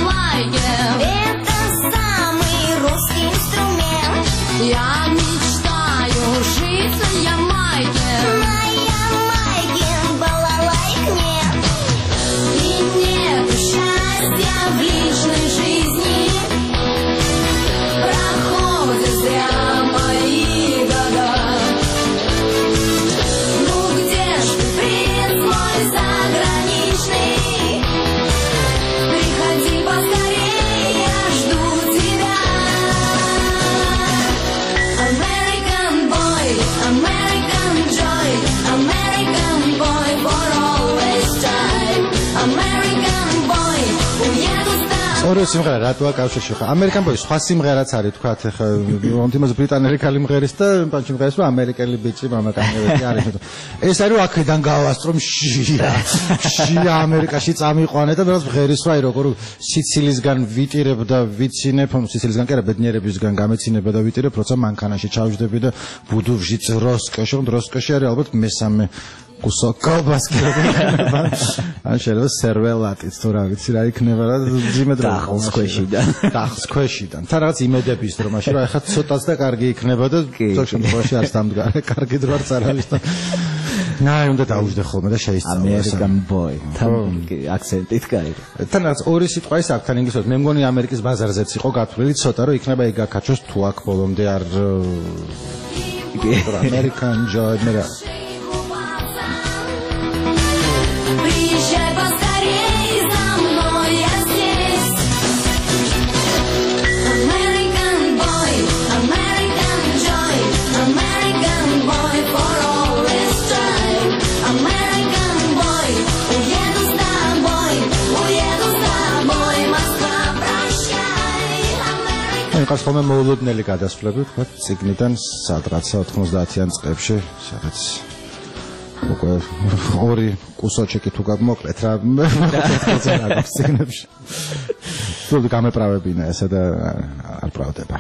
Я мечтаю ორივე სიმღერა რატოა კავშირში ხარ? ამერიკან ბოი სხვა სიმღერაც არის თქვათ ხა იმას ბრიტანელი ქალი მღერის და პანჩი მღერის რომ ამერიკელი ბიჭი მამაკაცები არის. ეს არის რომ აქედან გავასწრომ შია. შია ამერიკაში წამიყვანე და რაღაც მღერის რა როგორ სიცილისგან ვიტირებ და ვიცინებ, სიცილისგან კი არა ბედნიერებისგან გამეცინება და ვიტირებ, როცა მანქანაში ჩავჯდები და ბუდუში ძროსკოში, დროსკოში არის ალბათ მესამე კუსო კალბასკი როგორია ან შეიძლება სერველატიც თუ რა ვიცი რა იქნება რა ძიმედ რა დახს ქვეშიდან დახს ქვეშიდან თან რაღაც იმედების რომ მაშინ რა ეხა ცოტაც და კარგი იქნება და ზოგ შემთხვევაში არც დამდგარი კარგი დრო არც არ არის და ნაი უნდა დაუჯდე ხოლმე და შეისწავლო American boy თან აქცენტით კაი თან რაღაც ორი სიტყვა ის აქ თან ინგლისურად მე მგონი ამერიკის ბაზარზეც იყო გათვლილი ცოტა რომ იქნება ეგ გაკაჩოს თუ აქ ბოლომდე არ American joy მე რა ყავს ხოლმე მოულოდნელი გადასვლები თქვა ციგნიდან სადღაცა ოთხმოცდაათიან წლებში სადაც უკვე ორი კუსოჩეკი თუ გაგმოკლეთ რა ოთხმოცდაათიან ციგნებში თუ გამეправებინა ესა და არ pravდება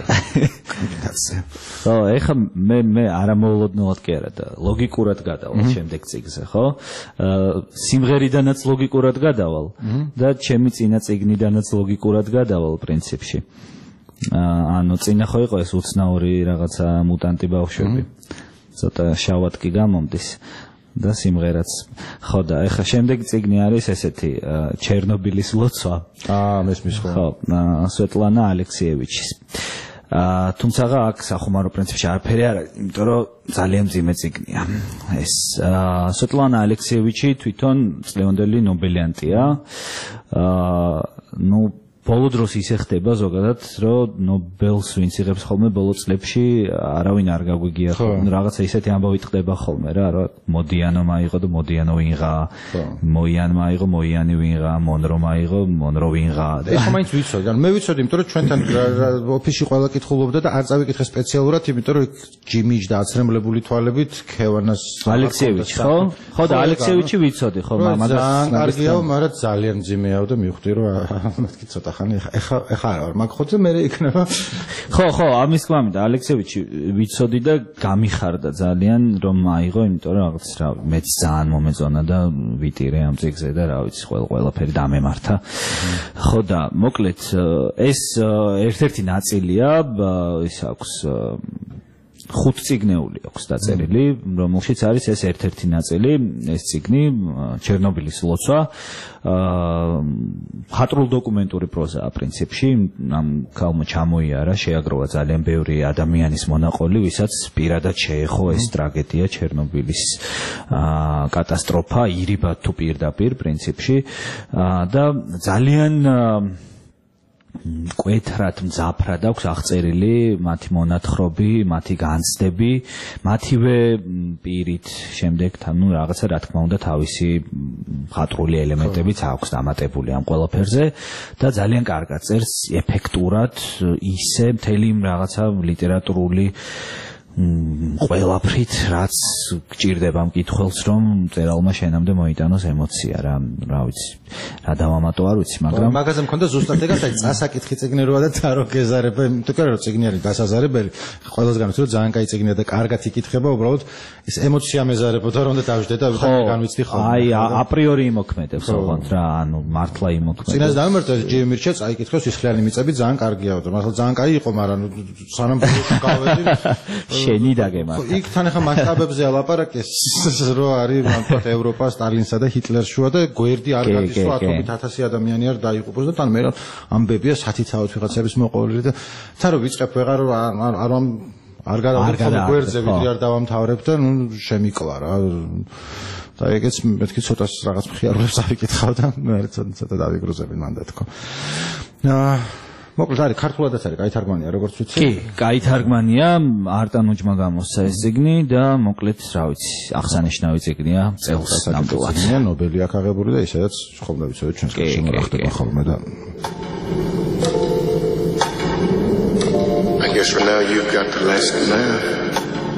ხო ეხა მე მე არამოულოდნელად კი არა და ლოგიკურად გადავალ შემდეგ ციგზე ხო სიმღერიდანაც ლოგიკურად გადავალ და ჩემი წინა ციგნიდანაც ლოგიკურად გადავალ პრინციპში ანუ წინა ხო იყო ეს უცნაური რაღაცა მუტანტი ბავშვები ცოტა შავად კი გამომდის და სიმღერაც ხო და ეხლა შემდეგი წიგნი არის ესეთი ჩერნობილის ლოცვა აა მესმის ხო ხო სვეტლანა ალექსიევიჩის თუმცა აქ სახუმარო პრინციპში არაფერი არ არის იმიტომ რომ ძალიან მძიმე წიგნია ეს სვეტლანა ალექსიევიჩი თვითონ წლევანდელი ნობელიანტია ნუ ბოლო დროს ისე ხდება ზოგადად, რომ ნობელს ვინც იღებს ხოლმე ბოლო წლებში არავინ არ გაგვიგია ხოლმე, რაღაცა ისეთი ამბავი ხდება ხოლმე რა, რომ მოდიანო მაიღო და მოდიანო ვინღა, მოიანმა აიღო, მოიანი ვინღა, მონრო მაიღო, მონრო ვინღა. ეხლა მაინც ვიცოდი, ანუ მე ვიცოდი, იმიტომ რომ ჩვენთან ოფისში ყველა კითხულობდა და არ წავიკითხე სპეციალურად, იმიტომ რომ ჯიმიჯ და აცრემლებული თვალებით ქევანას ალექსიევიჩი, ხო? ხო და ალექსიევიჩი ვიცოდი, ხო, მამადა. კარგიაო, მაგრამ ძალიან მძიმეაო და მივხვდი რომ მეთქი ცოტა ხანი ეხა ეხა არ ვარ მაგ ხოთზე მე იქნება ხო ხო ამის გვამი და ალექსიევიჩი ვიცოდი და გამიხარდა ძალიან რომ აიღო იმიტომ რომ რაღაც რა მეც ძალიან მომეწონა და ვიტირე ამ წიგზე და რა ვიცი ყველა ყველაფერი დამემართა ხო და მოკლედ ეს ერთ-ერთი ნაწილია ის აქვს ხუთწიგნეული აქვს დაწერილი, რომელშიც არის ეს ერთ-ერთი ნაწილი, ეს წიგნი ჩერნობილის ლოცვა, მხატვრულ დოკუმენტური პროზაა პრინციპში, ამ ქალმა ჩამოიარა, შეაგროვა ძალიან ბევრი ადამიანის მონაყოლი, ვისაც პირადად შეეხო ეს ტრაგედია ჩერნობილის კატასტროფა, ირიბად თუ პირდაპირ პრინციპში და ძალიან კვეთრად მძაფრად აქვს აღწერილი მათი მონათხრობი, მათი განცდები, მათივე პირით შემდეგ თან ნუ რაღაცა რა თქმა უნდა თავისი მხატვრული ელემენტებიც აქვს დამატებული ამ ყველაფერზე და ძალიან კარგად წერს ეფექტურად ისე მთელი რაღაცა ლიტერატურული ყველაფრით რაც გჭირდება მკითხველს რომ მწერალმა შენამდე მოიტანოს ემოცია რა რა ვიცი რა დავამატო არ ვიცი მაგრამ მაგაზე მქონდა ზუსტად ეგაც აი წასაკითხი წიგნი როა და თარო გეზარება იმიტომ რომ წიგნი არის დასაზარებელი ყველას განვიცდი რომ ძალიან კაი წიგნია და კარგად იკითხება უბრალოდ ეს ემოცია მეზარებოდა რომ და დავждე და განვიცდი ხოლმე აი აპრიორი იმოქმედებს ოღონდ რა ანუ მართლა იმოქმედებს წინას დამემართა ჯიმ მირჩა წაიკითხოს ისხლიანი მიწები ძალიან კარგია და მართლა ძალიან კაი იყო მაგრამ სანამ გავედი შენი დაგემართა. იქ თან ახლა მასშტაბებზე ალაპარაკეს რო არის მართლა ევროპა სტალინსა და ჰიტლერს შუა და გვერდი არ გადის რომ ათობით ათასი ადამიანი არ დაიღუპოს და თან მე ამბებია სათითაოდ ვიღაცების მოყოლილი და თან რო ვიწყებ ვეღარ არ არ გადავიდე გვერდზე ვიდრე არ დავამთავრებ და ნუ შემიკლა რა და ეგეც მეთქი ცოტა რაღაც მხიარულებს ავიკითხავ და მე ცოტა დავიგრუზები მანდა თქო. აა მოკლედ არის ქართულადაც არის კაი თარგმანია როგორც ვიცი კი კაი თარგმანია არტანუჯმა გამოსცა ეს წიგნი და მოკლედ რა ვიცი აღსანიშნავი წიგნია წელს ნამდვილად ნობელი აქ აღებული და ისედაც ხომ და ვიცოდი ჩვენს შემოხდება ხოლმე და guess for now you got the lesson learned.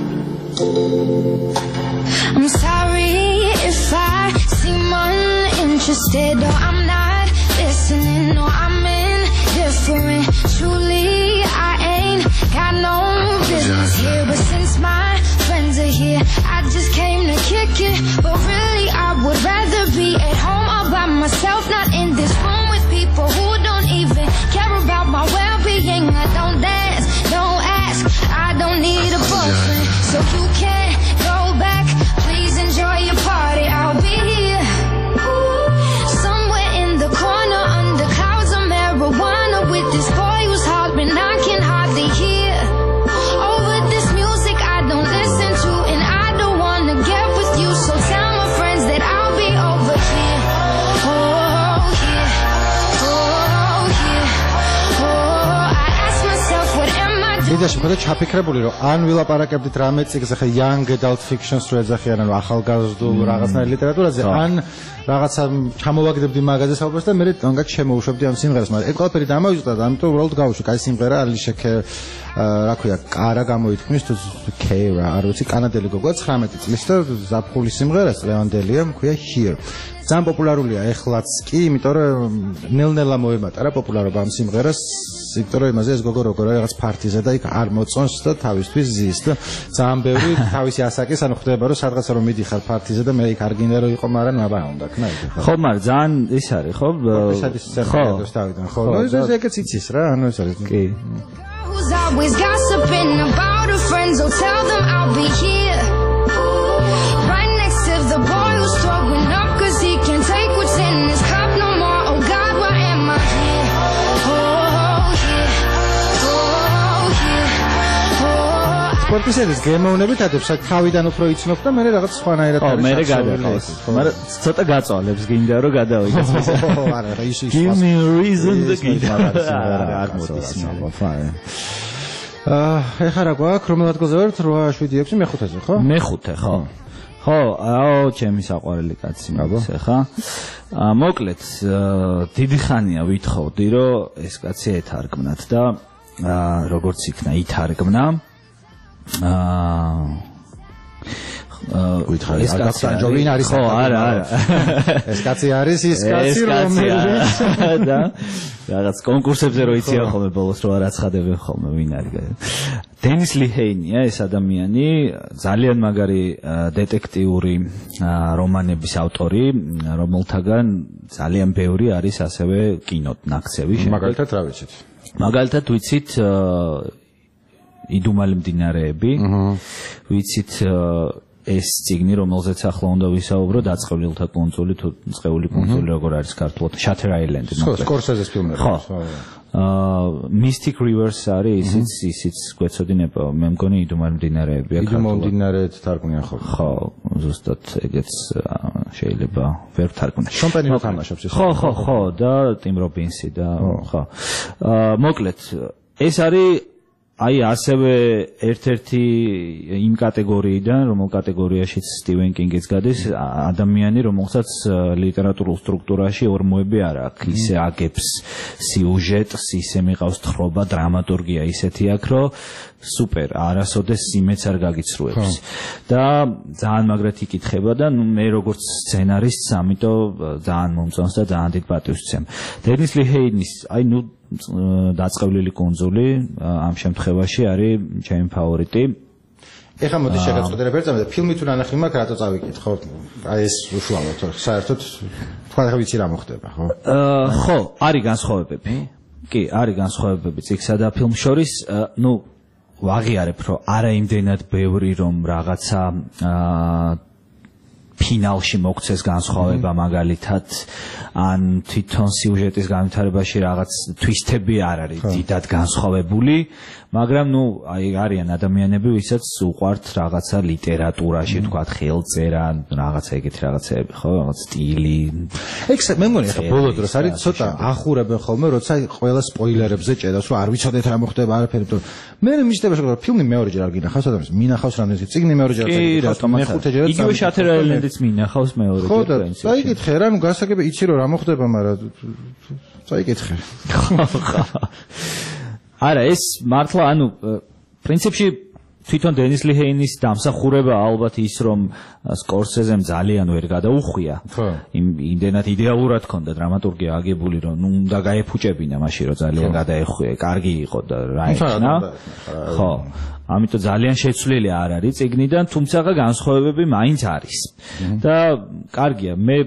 I'm sorry if I seem uninterested or I'm not listening or I'm indifferent. Truly, I ain't got no business here, but since my friends are here, I just came to kick it. But really, I would rather be at home all by myself, not in this room with people who don't even care about my well-being. I don't dance, don't ask, I don't need a boyfriend, so you can't go back. Please enjoy your party. I'll be here somewhere in the corner under clouds of marijuana with this boy who's hollering I can hardly hear. Over this music I don't listen to, and I don't wanna get with you, so tell my friends that I'll be over here. Oh here, oh here, oh I ask myself what am I doing. იდეაში მქონდა ჩაფიქრებული რომ ან ვილაპარაკებდით რამე წიგნზე ხა young adult fictions რო ეძახიან ანუ ახალგაზრდულ რაღაცნაირ ლიტერატურაზე ან რაღაცა ჩამოვაგდებდი მაგაზე საუბრას და მე თანგაც შემოუშვებდი ამ სიმღერას, მაგრამ ეს ყველაფერი დამოიწყდა და ამიტომ უბრალოდ გავუშვი კაი სიმღერა ალიშა რა ქვია კარა გამოითქმის თუ კეირა არ ვიცი კანადელი გოგოა ცხრამეტი წლის და ზაფხულის სიმღერას ლევანდელია მქვია here. ძალიან პოპულარულია ეხლაც კი, იმიტომ რომ ნელ-ნელა მოემატარა პოპულარობა ამ სიმღერას, იმიტომ რომ იმაზე ეს გოგო როგორ არის რაღაც პარტიზე და იქ არ მოწონს და თავისთვის ზის და ძალიან ბევრი თავისი ასაკის ანუ ხდება რომ სადღაც რომ მიდიხარ პარტიზე და მე იქ არ გინდა რომ იყო, მაგრამ აბა უნდა ქნა იქ. ხო, მაგრამ ძალიან ის არის, ხო? ესადის სცენარს დავიდან, ხო? ნუ ეს ეგეც იცის რა, ანუ ეს არის. კი. Who's always gossiping about her friends? Oh, tell them I'll be here, right next to the boy who's throwing up, cause he can't take what's in his cup no more. Oh God, why am I here? Oh, here, oh, here, oh. სპორტისების გემოვნებით ადებს თავიდან უფრო იცნობ და მე რაღაც სხვანაირად არის. ხო, მე გადახავს. მაგრამ ცოტა გაწვალებს გინდა რომ გადავიდეთ. ხო, არა, ის ის. Give me a reason to get არ მოდის. აა, ეხლა რა გვაქვს? რომელ ადგილზე ვართ? ორი შვიდი ექვსი მეხუთეზე, ხო? მეხუთე, ხო. ხო, აო, ჩემი საყვარელი კაცი მაგის ხა. აა, მოკლედ, დიდი ხანია ვითხოვდი, რომ ეს კაცი ეთარგმნათ და აა, როგორც იქნა ითარგმნა. აა გითხარი ალექსანდრო ვინ არის ხო არა არა ეს კაცი არის ის კაცი რომელიც და რაღაც კონკურსებზე რო იციან ხოლმე ბოლოს რო არ აცხადებენ ხოლმე ვინ არის დენის ლიჰეინია ეს ადამიანი ძალიან მაგარი დეტექტიური რომანების ავტორი რომელთაგან ძალიან ბევრი არის ასევე კინოთ ნაქცევი მაგალითად რა ვიცით მაგალითად ვიცით იდუმალი მდინარეები ვიცით ეს ციგნი რომელზეც ახლა უნდა ვისაუბრო დაწყევლილთა კუნძული თუ წყეული კუნძული როგორ არის ქართულად Shutter Island სკორსეზეს ფილმები ხო აა Mystic Rivers არის ისიც ისიც გვეცოდინება მე მგონი იდუმალი მდინარეებია ქართულად იდუმალი მდინარეეთ თარგმნიან ხო ხო ზუსტად ეგეც შეიძლება ვერ თარგმნა შონ პენი რო თამაშობს ეს ხო ხო ხო და ტიმ რობინსი და ხო აა მოკლედ ეს არის აი ასევე ერთ-ერთი იმ კატეგორიიდან, რომელ კატეგორიაშიც სტივენ კინგიც გადის, ადამიანი, რომელსაც ლიტერატურულ სტრუქტურაში ორმოები არ აქვს, ისე აგებს სიუჟეტს, ისე მიყავს თხრობა, დრამატურგია ისეთი აქვს, რომ სუპერ, არასოდეს იმეც არ გაგიცრუებს. და ძალიან მაგრად იკითხება და ნუ მე როგორც სცენარისტს, ამიტომ ძალიან მომწონს და ძალიან დიდ პატივს ვცემ. დენის ლიჰეინის, აი ნუ დაწყევლილი კუნძული ამ შემთხვევაში არის ჩემი ფავორიტი. ეხლა მოდი შეგაწყვეტე რეპერტამენტი და ფილმი თუ ნანახი მაქვს რატო წავიკითხე ხო? აი ეს უშუალოდ საერთოდ თქვენ ახლა ვიცი რა მოხდება, ხო? აა ხო, არის განსხვავებები. კი, არის განსხვავებები წიგნსა და ფილმს შორის, ნუ ვაღიარებ, რომ არა იმდენად ბევრი რომ რაღაცა აა ფინალში მოგცეს განსხვავება მაგალითად ან თვითონ სიუჟეტის განვითარებაში რაღაც twist-ები არ არის დიდად განსხვავებული, მაგრამ ნუ აი არიან ადამიანები, ვისაც უყვართ რაღაცა ლიტერატურაში, თქვათ ხელწერა, რაღაცა ეგეთი რაღაცეები, ხო, რაღაც სტილი. ეგ მე მგონი ახლა ბოლო დროს არის ცოტა ახურებენ ხოლმე, როცა ყველა სპოილერებზე ჭედავს, რომ არ ვიცოდეთ რა მოხდება, არაფერი, იმიტომ მე მიჩნდება რომ ფილმი მეორეჯერ არ გინახავს ადამიანს, მინახავს რამდენიც წიგნი მეორეჯერ არ გინახავს, მეხუთეჯერაც იგივე Shutter Island-იც მინახავს მეორეჯერ. ხო და წაიკითხე რა, ნუ გასაგები იცი რომ რა მოხდება, მაგრამ წაიკითხე. არა, ეს მართლა, ანუ პრინციპში თვითონ დენის ლიჰეინის დამსახურება ალბათ ის რომ სკორსეზემ ძალიან ვერ გადაუხვია. იმ იმდენად იდეალურად ქონდა დრამატურგია აგებული რომ ნუ უნდა გაეფუჭებინა მაშინ რომ ძალიან გადაეხვია, კარგი იყო და რა ეჩნა. ხო. ამიტომ ძალიან შეცვლილი არ არის წიგნიდან, თუმცა განსხვავებები მაინც არის. და კარგია, მე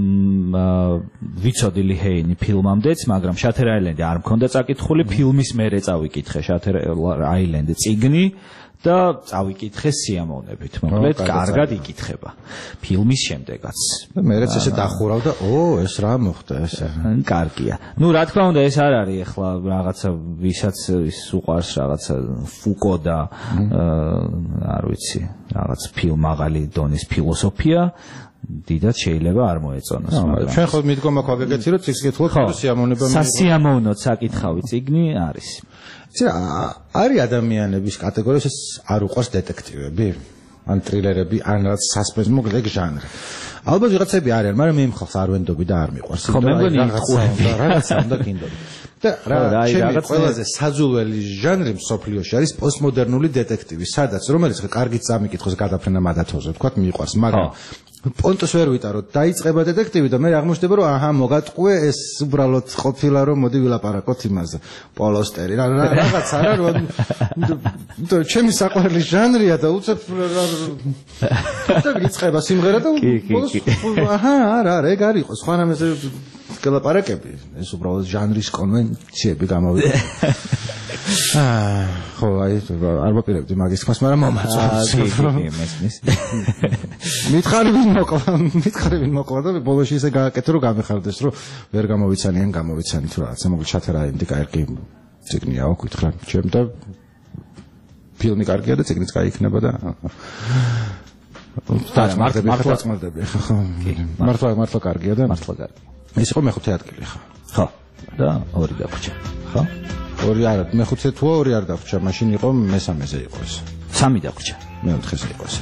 ვიცოდი ლიჰეინი ფილმამდეც, მაგრამ შატერ აილენდი არ მქონდა წაკითხული, ფილმის მერე წავიკითხე შატერ აილენდი წიგნი და წავიკითხე სიამოვნებით. მოკლედ, კარგად იკითხება. ფილმის შემდეგაც. მერეც ესე დახურავ და ო, ეს რა მოხდა ესე. კარგია. ნუ რა თქმა უნდა, ეს არ არის ახლა რაღაცა ვისაც ის უყვარს რაღაცა ფუკო და არ ვიცი, რაღაც ფილმ მაღალი დონის ფილოსოფია. დიდად შეიძლება არ მოეწონოს, მაგრამ ჩვენ ხო მიდგომა გვაგეგეთი რომ წიგნს კითხულობ და სიამოვნება მიიღო. სასიამოვნო საკითხავი წიგნი არის. იცი რა, არის ადამიანების კატეგორია, ეს არ უყვარს დეტექტივები, ან ტრილერები, ან რაღაც სასპენსი, მოკლედ ეგ ჟანრი. ალბათ ვიღაცები არიან, მაგრამ მე მხოლოდ არ ვენდობი და არ მიყვარს. ხო, მე მგონი იყურები, რაღაცა უნდა გინდობი. და რა, ჩემი ყველაზე საძულველი ჟანრი მსოფლიოში არის პოსტმოდერნული დეტექტივი, სადაც რომელიც კარგით წამიკითხოს გადაფრენა მადათოზე, თქვა მიყვარს, მაგრამ პონტოს ვერ ვიტარო, დაიწყება დეტექტივი და მე აღმოჩნდება რომ აჰა მოგატყვე ეს უბრალოდ ყოფილა რომ მოდი ვილაპარაკოთ იმაზე. პოლოსტერი რა რაღაცა რა რომ ჩემი საყვარელი ჟანრია და უცებ და იწყება სიმღერა და აჰა არა არა ეგ არ იყო სხვანაირ ესე გელაპარაკები ეს უბრალოდ ჟანრის კონვენციები გამოვიდა. აა ხო აი არ ვაპირებდი მაგის თქმას, მაგრამ მომაწონს. მითხარი ვინ მოკლა, მითხარი ვინ მოკლა და ბოლოში ისე გააკეთე რომ გამეხარდეს რომ ვერ გამოვიცანიან, გამოვიცანი თუ რაღაცა მოგვი ჩათერა იმდი კარგი ციგნიაო გითხრა ჩემ და ფილმი კარგია და ციგნიც კაი იქნება და მართლა მართლა წმარდები ხო ხო მართლა მართლა კარგია და მართლა კარგი. ეს იყო მეხუთე ადგილი ხო? ხო. და ორი დაგვრჩა. ხო? ორი არა, მეხუთე თუ ორი არ დაგვრჩა, მაშინ იყო მესამეზე იყო ეს. სამი დაგვრჩა. მეოთხეზე იყო ეს.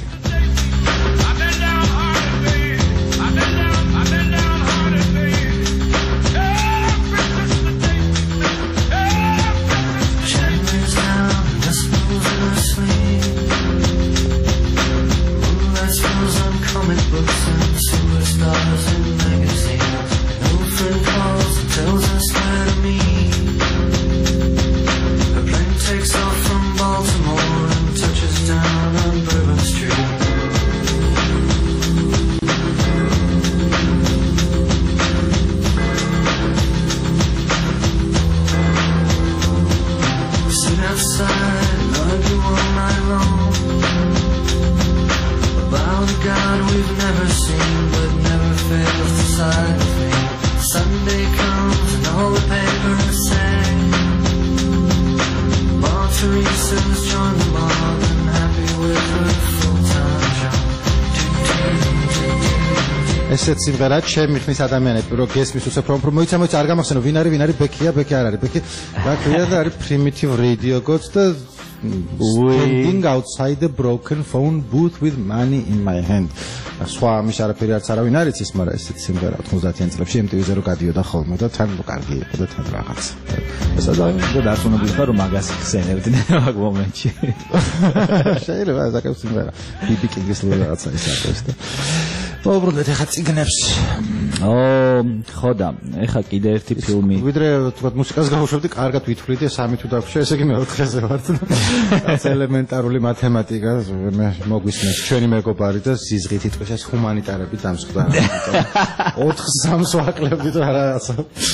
ესეც სიმღერა ჩემი ხნის ადამიანები რო გესმის უცებ რომ მოიცა მოიცა არ გამახსენო ვინ არის ვინ არის ბექია ბექი არ არის ბექი რა ქვია და არის primitive radio gods და standing outside the broken phone booth with money in my hand. სხვა ამის არაფერი არც არავინ არ იცის, მაგრამ ესეც სიმღერა ოცდაათიან წლებში em tv-ზე რო გადიოდა ხოლმე და თან კარგი იყო და თან რაღაც. ეს ადამიანი დარწმუნებული ხარ რომ მაგას ხსენებდნენ მაგ მომენტში. შეიძლება ზაკებს სიმღერა. ბიბი კინგის რაღაცა ის არის და უბრალოდ ეხა წიგნებს. ო, ხო და ეხა კიდე ერთი ფილმი. ვიდრე თქვა მუსიკას გავუშვებდი, კარგად ვითვლიდი, სამი თუ დაგვშა, ესე იგი მეოთხეზე ვართ. ეს ელემენტარული მათემატიკა მე მოგვისმენს ჩვენი მეგობარი და ზიზღით იტყვის ეს ჰუმანიტარები დამსხდა. ოთხ სამს ვაკლებდით რა რაღაცა.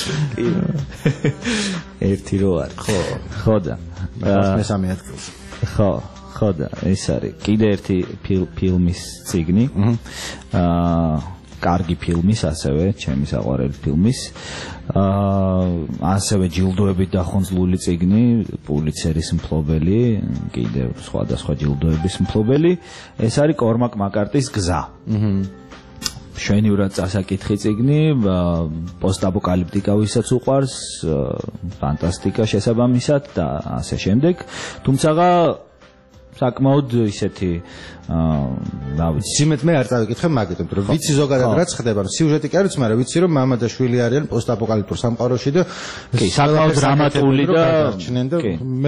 ერთი რო არის. ხო, ხო და მესამე ადგილს. ხო. ხო და ეს არის კიდე ერთი ფილმის წიგნი. აა კარგი ფილმის, ასევე ჩემი საყვარელი ფილმის. აა ასევე ჯილდოებით დახონძლული წიგნი, პულიცერის მფლობელი, კიდე სხვადასხვა ჯილდოების მფლობელი. ეს არის კორმაკ მაკარტის გზა. აჰა. შვენივრად წასაკითხი წიგნი, პოსტაპოკალიფტიკა ვისაც უყვარს, ფანტასტიკა შესაბამისად და ასე შემდეგ. თუმცა საკმაოდ ისეთი რა ვიცი. სიმეთ მე არ წავიკითხე მაგით, რომ ვიცი ზოგადად რაც ხდება, სიუჟეტი კი არ ვიცი, მაგრამ ვიცი რომ მამა და შვილი არიან პოსტაპოკალიფტურ სამყაროში და კი, საკმაოდ დრამატული და მე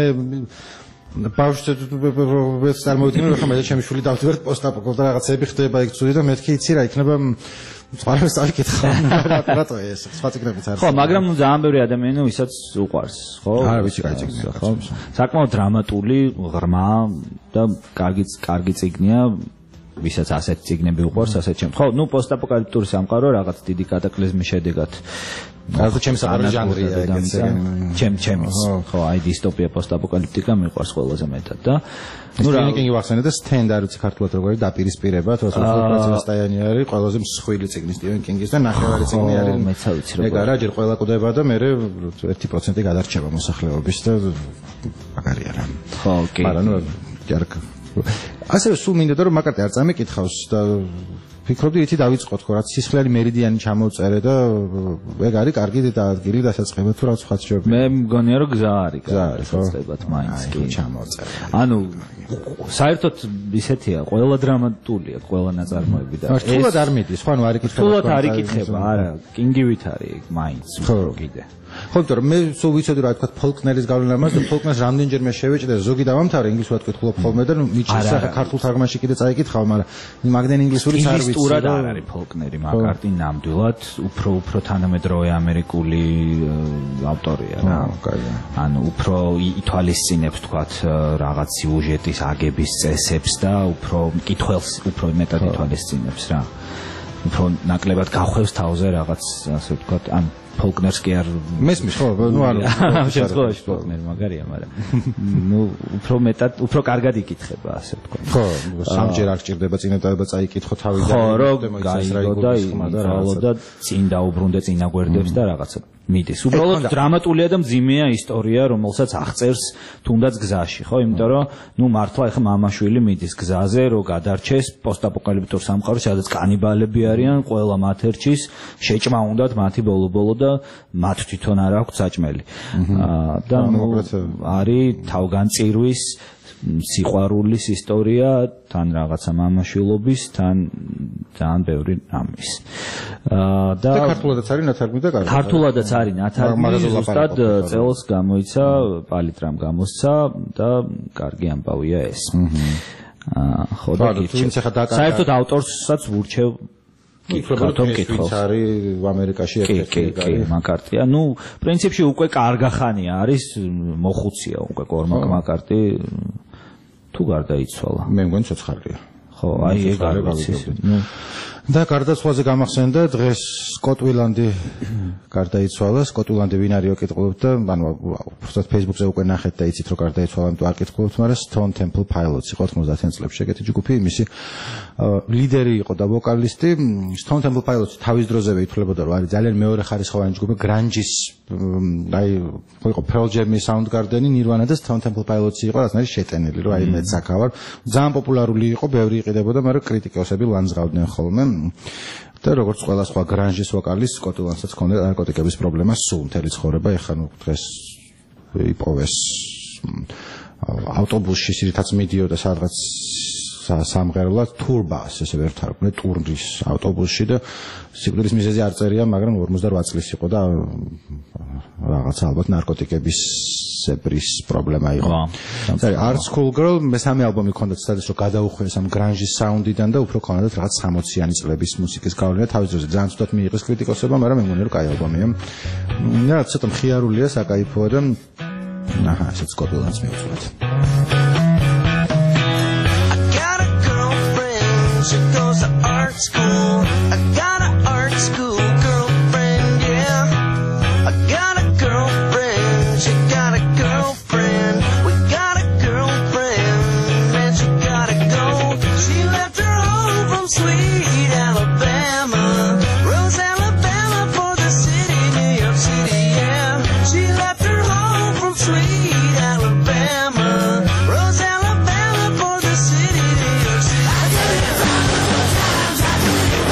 ბავშვებს წარმოვიდგინე რომ ხომ მე ჩემი შვილი დავდივართ პოსტაპოკალიფტურ რაღაცები ხდება იქ ცუდი და მეთქი იცი რა იქნება წყარებს წავიკითხა რატო ეს სხვა ციგნებიც არის ხო მაგრამ ნუ ძალიან ბევრი ადამიანი ვისაც უყვარს ხო არა ვიცი კაი ციგნია ხო საკმაოდ დრამატული ღრმა და კარგი კარგი ციგნია ვისაც ასეთ ციგნები უყვარს ასეთ ჩემ ხო ნუ პოსტაპოკალიფტური სამყარო რაღაც დიდი კატაკლიზმის შედეგად ალბათ ჩემს საყვარელი ჟანრია ეგეც ჩემ ჩემს ხო აი დისტოპია პოსტაპოკალიფტიკა მიყვარს ყველაზე მეტად და ნუ რა კინგი ვახსენე და სტენდ არ ვიცი ქართულად როგორი დაპირისპირება თორსა პროცესტაიანი არის ყველაზე მსხვილი ციგნი სტივენ კინგის და ნახევარი ციგნი არის მეცა ვიცი როგორ ეგ არა ჯერ ყველა კვდება და მე ერთი პროცენტი გადარჩება მოსახლეობის და მაგარი არა ხო კი მაგრამ ნუ ჯერკ ასე სულ მინდოდა რომ მაგათი არ წამიკითხავს და ფიქრობდი იცი დავიწყოთ ხო რაც სისხლიანი მერიდიანი ჩამოვწერე და ეგ არის კარგი ადგილი დასაწყებად თუ რაც ხაც შეიძლება მე მგონია რომ გზა არის გზა არის დასაწყებად მაინც კი ჩამოვწერე ანუ საერთოდ ისეთია ყველა დრამატულია ყველა ნაწარმოები და ეს თულად არ მიდის ხო ანუ არ იკითხება თულად არ იკითხება არა კინგივით არის ეგ მაინც ხო კიდე ხო იმიტომ რომ მე სულ ვიცოდი რა თქვა ფოლკნერის გავლენა მას და ფოლკნერს რამდენჯერმე შევეჭდა ზოგი დავამთავრე ინგლისურად ვკითხულობ ხოლმე და მიჩნევს ახლა ქართულ თარგმანში კიდე წაიკითხავ მაგრამ მაგდენ ინგლისურიც არ ვიცი ინგლისურად არ არის ფოლკნერი მაგარტი ნამდვილად უფრო უფრო თანამედროვე ამერიკული ავტორია რა ანუ უფრო ითვალისწინებს თქვათ რაღაც სიუჟეტის აგების წესებს და უფრო მკითხველს უფრო მეტად ითვალისწინებს რა უფრო ნაკლებად გახვევს თავზე რაღაც ასე ვთქვათ ან ფოლკნერს კი არ მესმის ხო ნუ არ შემთხვევაში ფოლკნერი მაგარია მაგრამ ნუ უფრო მეტად უფრო კარგად იკითხება ასე ვთქვათ ხო სამჯერ არ გჭირდება წინადადება წაიკითხო თავიდან ხო რომ გაიგო და იმალო და წინ დაუბრუნდე წინა გვერდებს და რაღაცა მიდის უბრალოდ დრამატულია და მძიმეა ისტორია რომელსაც აღწერს თუნდაც გზაში ხო იმიტომ რომ ნუ მართლა ეხა მამაშვილი მიდის გზაზე რომ გადარჩეს პოსტაპოკალიფტურ სამყაროში სადაც კანიბალები არიან ყველა მათ ერჩის შეჭმა უნდათ მათი ბოლო-ბოლო და მათ თვითონ არ აქვს საჭმელი და ნუ არის თავგანწირვის სიყვარულის ისტორია თან რაღაცა მამაშვილობის თან ძალიან ბევრი ამის და ქართულადაც არის ნათარგმნი და კარგი ქართულადაც არის ნათარგმნი ზუსტად წელს გამოიცა პალიტრამ გამოსცა და კარგი ამბავია ეს ხო და საერთოდ ავტორსაც ვურჩევ კი ქართულ კითხავს არის ამერიკაში ერთ-ერთი კი მაკარტია ნუ პრინციპში უკვე კარგახანია არის მოხუცია უკვე კორმაკ მაკარტი თუ გარდაიცვალა მე მგონი ცოცხალია ხო აი ეგ არის ნუ და გარდაცვალზე გამახსენდა დღეს სკოტ ვილანდი გარდაიცვალა სკოტ ვილანდი ვინ არის ოკითხულობთ და ანუ უბრალოდ Facebook-ზე უკვე ნახეთ და იცით რომ გარდაიცვალა იმიტომ არ კითხულობთ მაგრამ Stone Temple Pilots იყო თხმოცდაათიან წლებში ეგეთი ჯგუფი იმისი ლიდერი იყო და ვოკალისტი Stone Temple Pilots თავის დროზევე ითვლებოდა რომ არის ძალიან მეორე ხარისხოვანი ჯგუფი grunge-ის აი იყო Pearl Jam-ის Soundgarden-ი Nirvana და Stone Temple Pilots იყო რაღაცნაირი შეტენილი რომ აი მე საკავარ ძალიან პოპულარული იყო ბევრი იყიდებოდა მაგრამ კრიტიკოსები ლანძღავდნენ ხოლმე და როგორც ყველა სხვა გრანჟის ვოკალისტს სკოტ ვილანსაც ჰქონდა ნარკოტიკების პრობლემა სულ მთელი ცხოვრება ეხლა ნუ დღეს იპოვეს ავტობუსში სირთაც მიდიოდა სადღაც სამღერლად ტურბას ესე ვერ თარგმნე ტურბის ავტობუსში და სიკვდილის მიზეზი არ წერია მაგრამ ორმოცდაოთხ წლის იყო და რაღაც ალბათ ნარკოტიკების სებრის პრობლემა იყო. აი Art School Girl მესამე ალბომი ჰქონდათ სადაც რომ გადაუხვეს ამ grunge sound-დან და უფრო ჰქონდათ რაღაც ხმოციანი წლების მუსიკის გავლენა თავის დროზე ძალიან ცუდად მიიღეს კრიტიკოსებმა, მაგრამ მე მგონია რომ კაი ალბომია. და ცოტა მხიარულია, საკაიფოა და აჰა, ესეც სკოტ ვილანს მიუძღვნათ. She goes to art school. I got an art school girlfriend, yeah. I got a girlfriend. She got a girlfriend. We got a girlfriend, and she gotta go. She left her home from sweet Alabama, Rose, Alabama, for the city, New York City, yeah. She left her home from sweet Alabama, Rose, Alabama, for the city, New York City.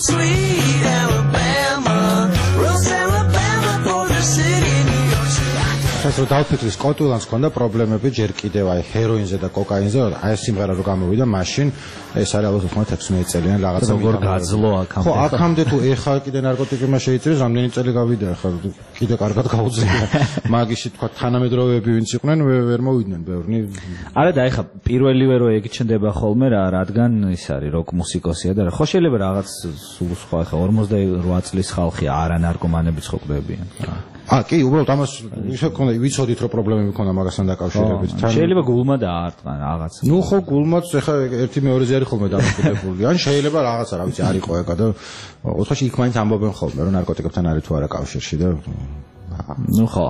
sweet Alabama, Rose Alabama for the city, New York City. ეს რო დავფიქრის კოტულანს ქონდა პრობლემები ჯერ კიდევ აი ჰეროინზე და კოკაინზე, აი სიმღერა რო გამოვიდა მაშინ ეს არის ალბათ ოთხმოცდაექვსმეტ წელიან რაღაცა როგორ გაძლო აქამდე. ხო, აქამდე თუ ეხა კიდე ნარკოტიკებმა შეიწირეს, რამდენი წელი გავიდა ახლა კიდე კარგად გაუძლია. მაგიში თქვა თანამედროვეები ვინც იყვნენ, ვერ მოვიდნენ ბევრნი. არა და ეხა პირველივე რო ეგ ჩნდება ხოლმე რა, რადგან ის არის როკ მუსიკოსია და ხო შეიძლება რაღაც სულ სხვა ეხა ორმოცდაოთხ წლის ხალხი არა ნარკომანებიც ხო ყვებიან. აა კი, უბრალოდ ამას ისე ქონდა, ვიცოდით რომ პრობლემები ქონდა მაგასთან დაკავშირებით. შეიძლება გულმა დაარტყა რაღაც. ნუ ხო გულმაც ეხა ერთი მეორეზე არის ხოლმე დამოკიდებული. ან შეიძლება რაღაცა, რა ვიცი, არ იყო ეკა და ოთხში იქ მაინც ამბობენ ხოლმე რომ ნარკოტიკებთან არის თუ არა კავშირში და ნუ ხო.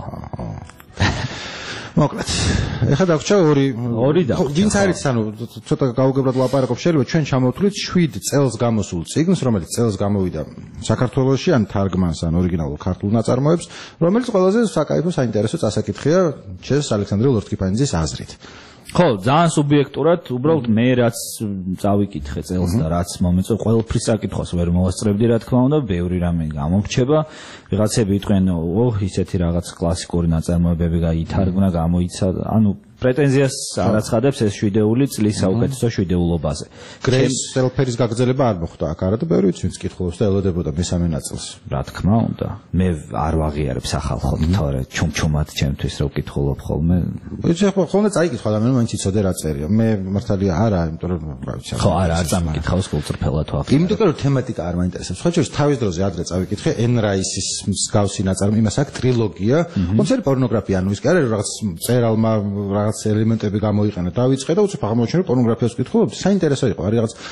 მოკლედ. ეხლა დაგვრჩა ორი ორი და ვინც არის ანუ ცოტა გაუგებრად ლაპარაკობ შეიძლება ჩვენ ჩამოვთვლით შვიდ წელს გამოსულ წიგნს რომელიც წელს გამოვიდა საქართველოში ან თარგმანს ან ორიგინალურ ქართულ ნაწარმოებს რომელიც ყველაზე საკაიფო საინტერესო წასაკითხია ჩეს ალექსანდრე ლორთქიფანიძის აზრით ხო ძალიან სუბიექტურად უბრალოდ მე რაც წავიკითხე წელს და რაც მომეწო ყველაფრის საკითხოს ვერ მოვასწრებდი რა თქმა უნდა ბევრი რამე გამომრჩება ვიღაცები იტყვიან ო ისეთი რაღაც კლასიკური ნაწარმოებები გაითარგმნა გამოიცა ანუ პრეტენზიას არ აცხადებს ეს შვიდეული წლის საუკეთესო შვიდეულობაზე. გრეის სელფერის გაგრძელება არ მოხდა აქ არა და ბევრი ვინც კითხულობს და ელოდებოდა მესამე ნაწილს. რა თქმა უნდა. მე არ ვაღიარებ სახალხოდ თორე ჩუმჩუმად ჩემთვის რო ვკითხულობ ხოლმე. ვიცი ხო ხოლმე წაიკითხვა და მე მაინც იცოდე რა წერია. მე მართალია არა, იმიტომ რომ რა ვიცი. ხო არა, არ წამიკითხავს კულტურფელად ვახ. იმიტომ რომ თემატიკა არ მაინტერესებს. ხო შეიძლება თავის დროზე ადრე წავიკითხე ენ რაისის მსგავსი ნაწარმოები, იმას აქვს ტრილოგია. კონცერტი პორნოგრაფია, ანუ ის კი არა რაღაც წერალმა რაღაც ელემენტები გამოიყენა დავიწყე და უცებ აღმოჩნდა პორნოგრაფიას ვკითხულობ საინტერესო იყო არის რაღაც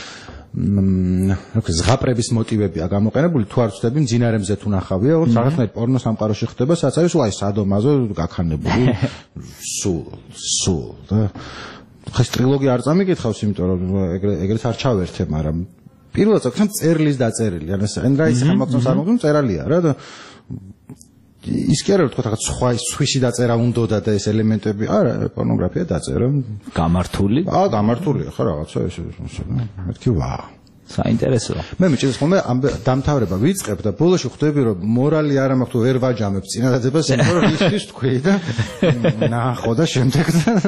მ ზღაპრების მოტივებია გამოყენებული თუ არ ვწდები მძინარემზე თუ ნახავია რაღაცნაირ პორნო სამყაროში ხდება სადაც არის უაი სადომაზო გაქანებული სულ სულ და ხეს ტრილოგია არ წამიკითხავს იმიტომ რომ ეგრეთ არ ჩავერთე მაგრამ პირველად წაკითხე წერლის დაწერილი ან ეს ან რა ის ხამაკს არ მოგწონს წერალია რა და ის კი არა რომ თქვა რაღაც სხვა სვისი დაწერა უნდოდა და ეს ელემენტები არა პორნოგრაფია დაწერა გამართული აა გამართულია ხო რაღაცა ეს მეთქი ვა საინტერესოა მე მიჭირს ხოლმე ამ დამთავრება ვიწყებ და ბოლოში ხვდები რომ მორალი არ მაქვს თუ ვერ ვაჯამებ წინადადებას იმიტომ რომ ისის თქვი და ნახო და შემდეგ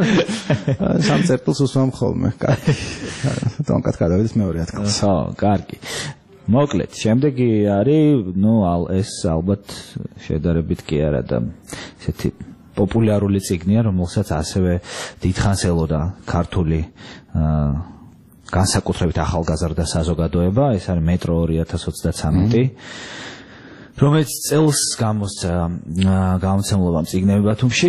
სამ წერტილს უსვამ ხოლმე კარგი თონკაც გადავედის მეორე ათქლს ხო კარგი მოკლედ, შემდეგი არის, ну, ეს ალბათ შედარებით კი არა და ესეთი პოპულარული წიგნია, რომელსაც ასევე დიდხანს ელოდა ქართული განსაკუთრებით ახალგაზრდა საზოგადოება, ეს არის მეტრო ორი ათას ოცდათრამეტი, რომელიც წელს გამოსცა გამოცემულობამ წიგნები ბათუმში,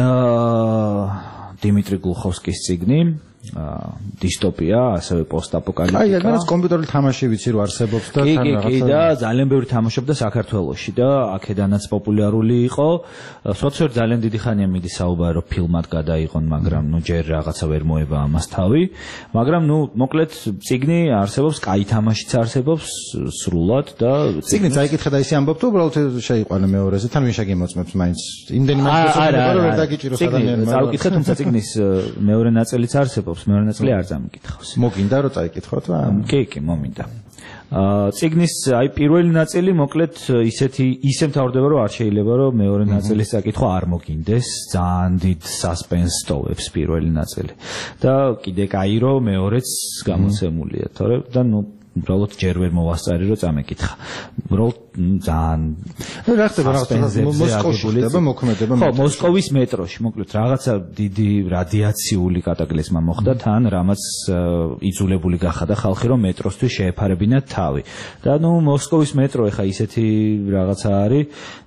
დიმიტრი გლუხოვსკის წიგნი დისტოპია, ასევე პოსტაპოკალიფტიკა. აი, რაღაც კომპიუტერული თამაში ვიცი რომ არსებობს და თან რაღაცა. კი, კი, და ძალიან ბევრი თამაშობდა საქართველოში და აქედანაც პოპულარული იყო. სოციალ ძალიან დიდი ხანია მიდის საუბარი რომ ფილმად გადაიღონ, მაგრამ ნუ ჯერ რაღაცა ვერ მოება ამას თავი. მაგრამ ნუ მოკლედ წიგნი არსებობს, კაი თამაშიც არსებობს სრულად და წიგნი წაიკითხე და ისე ამბობ თუ უბრალოდ შეიყვანე მეორეზე, თან ვინ შეგემოწმებს მაინც. იმდენი მაგალითად რომ ვერ დაგიჭიროს ადამიანმა. წაიკითხე, თუმცა წიგნის მეორე ნაწილიც არსებობს. მეორე ნაწილი არ წამიკითხავს. მოგინდა რომ წაიკითხოთ რა? კი, კი, მომინდა. აა წიგნის აი პირველი ნაწილი მოკლედ ისეთი ისე მთავრდება რომ არ შეიძლება რომ მეორე ნაწილის წაკითხვა არ მოგინდეს. ძალიან დიდ სასპენსს ტოვებს პირველი ნაწილი. და კიდე კაი რომ მეორეც გამოცემულია, თორე და ნუ უბრალოდ ჯერ ვერ მოვასწარი რომ წამეკითხა. უბრალოდ ძალიან რა ხდება რაღაცა მოსკოვში ხდება მოქმედება ხო მოსკოვის მეტროში მოკლედ რაღაცა დიდი რადიაციული კატაკლიზმა მოხდა თან რამაც იძულებული გახადა ხალხი რომ მეტროსთვის შეეფარებინათ თავი და ნუ მოსკოვის მეტრო ეხა ისეთი რაღაცა არის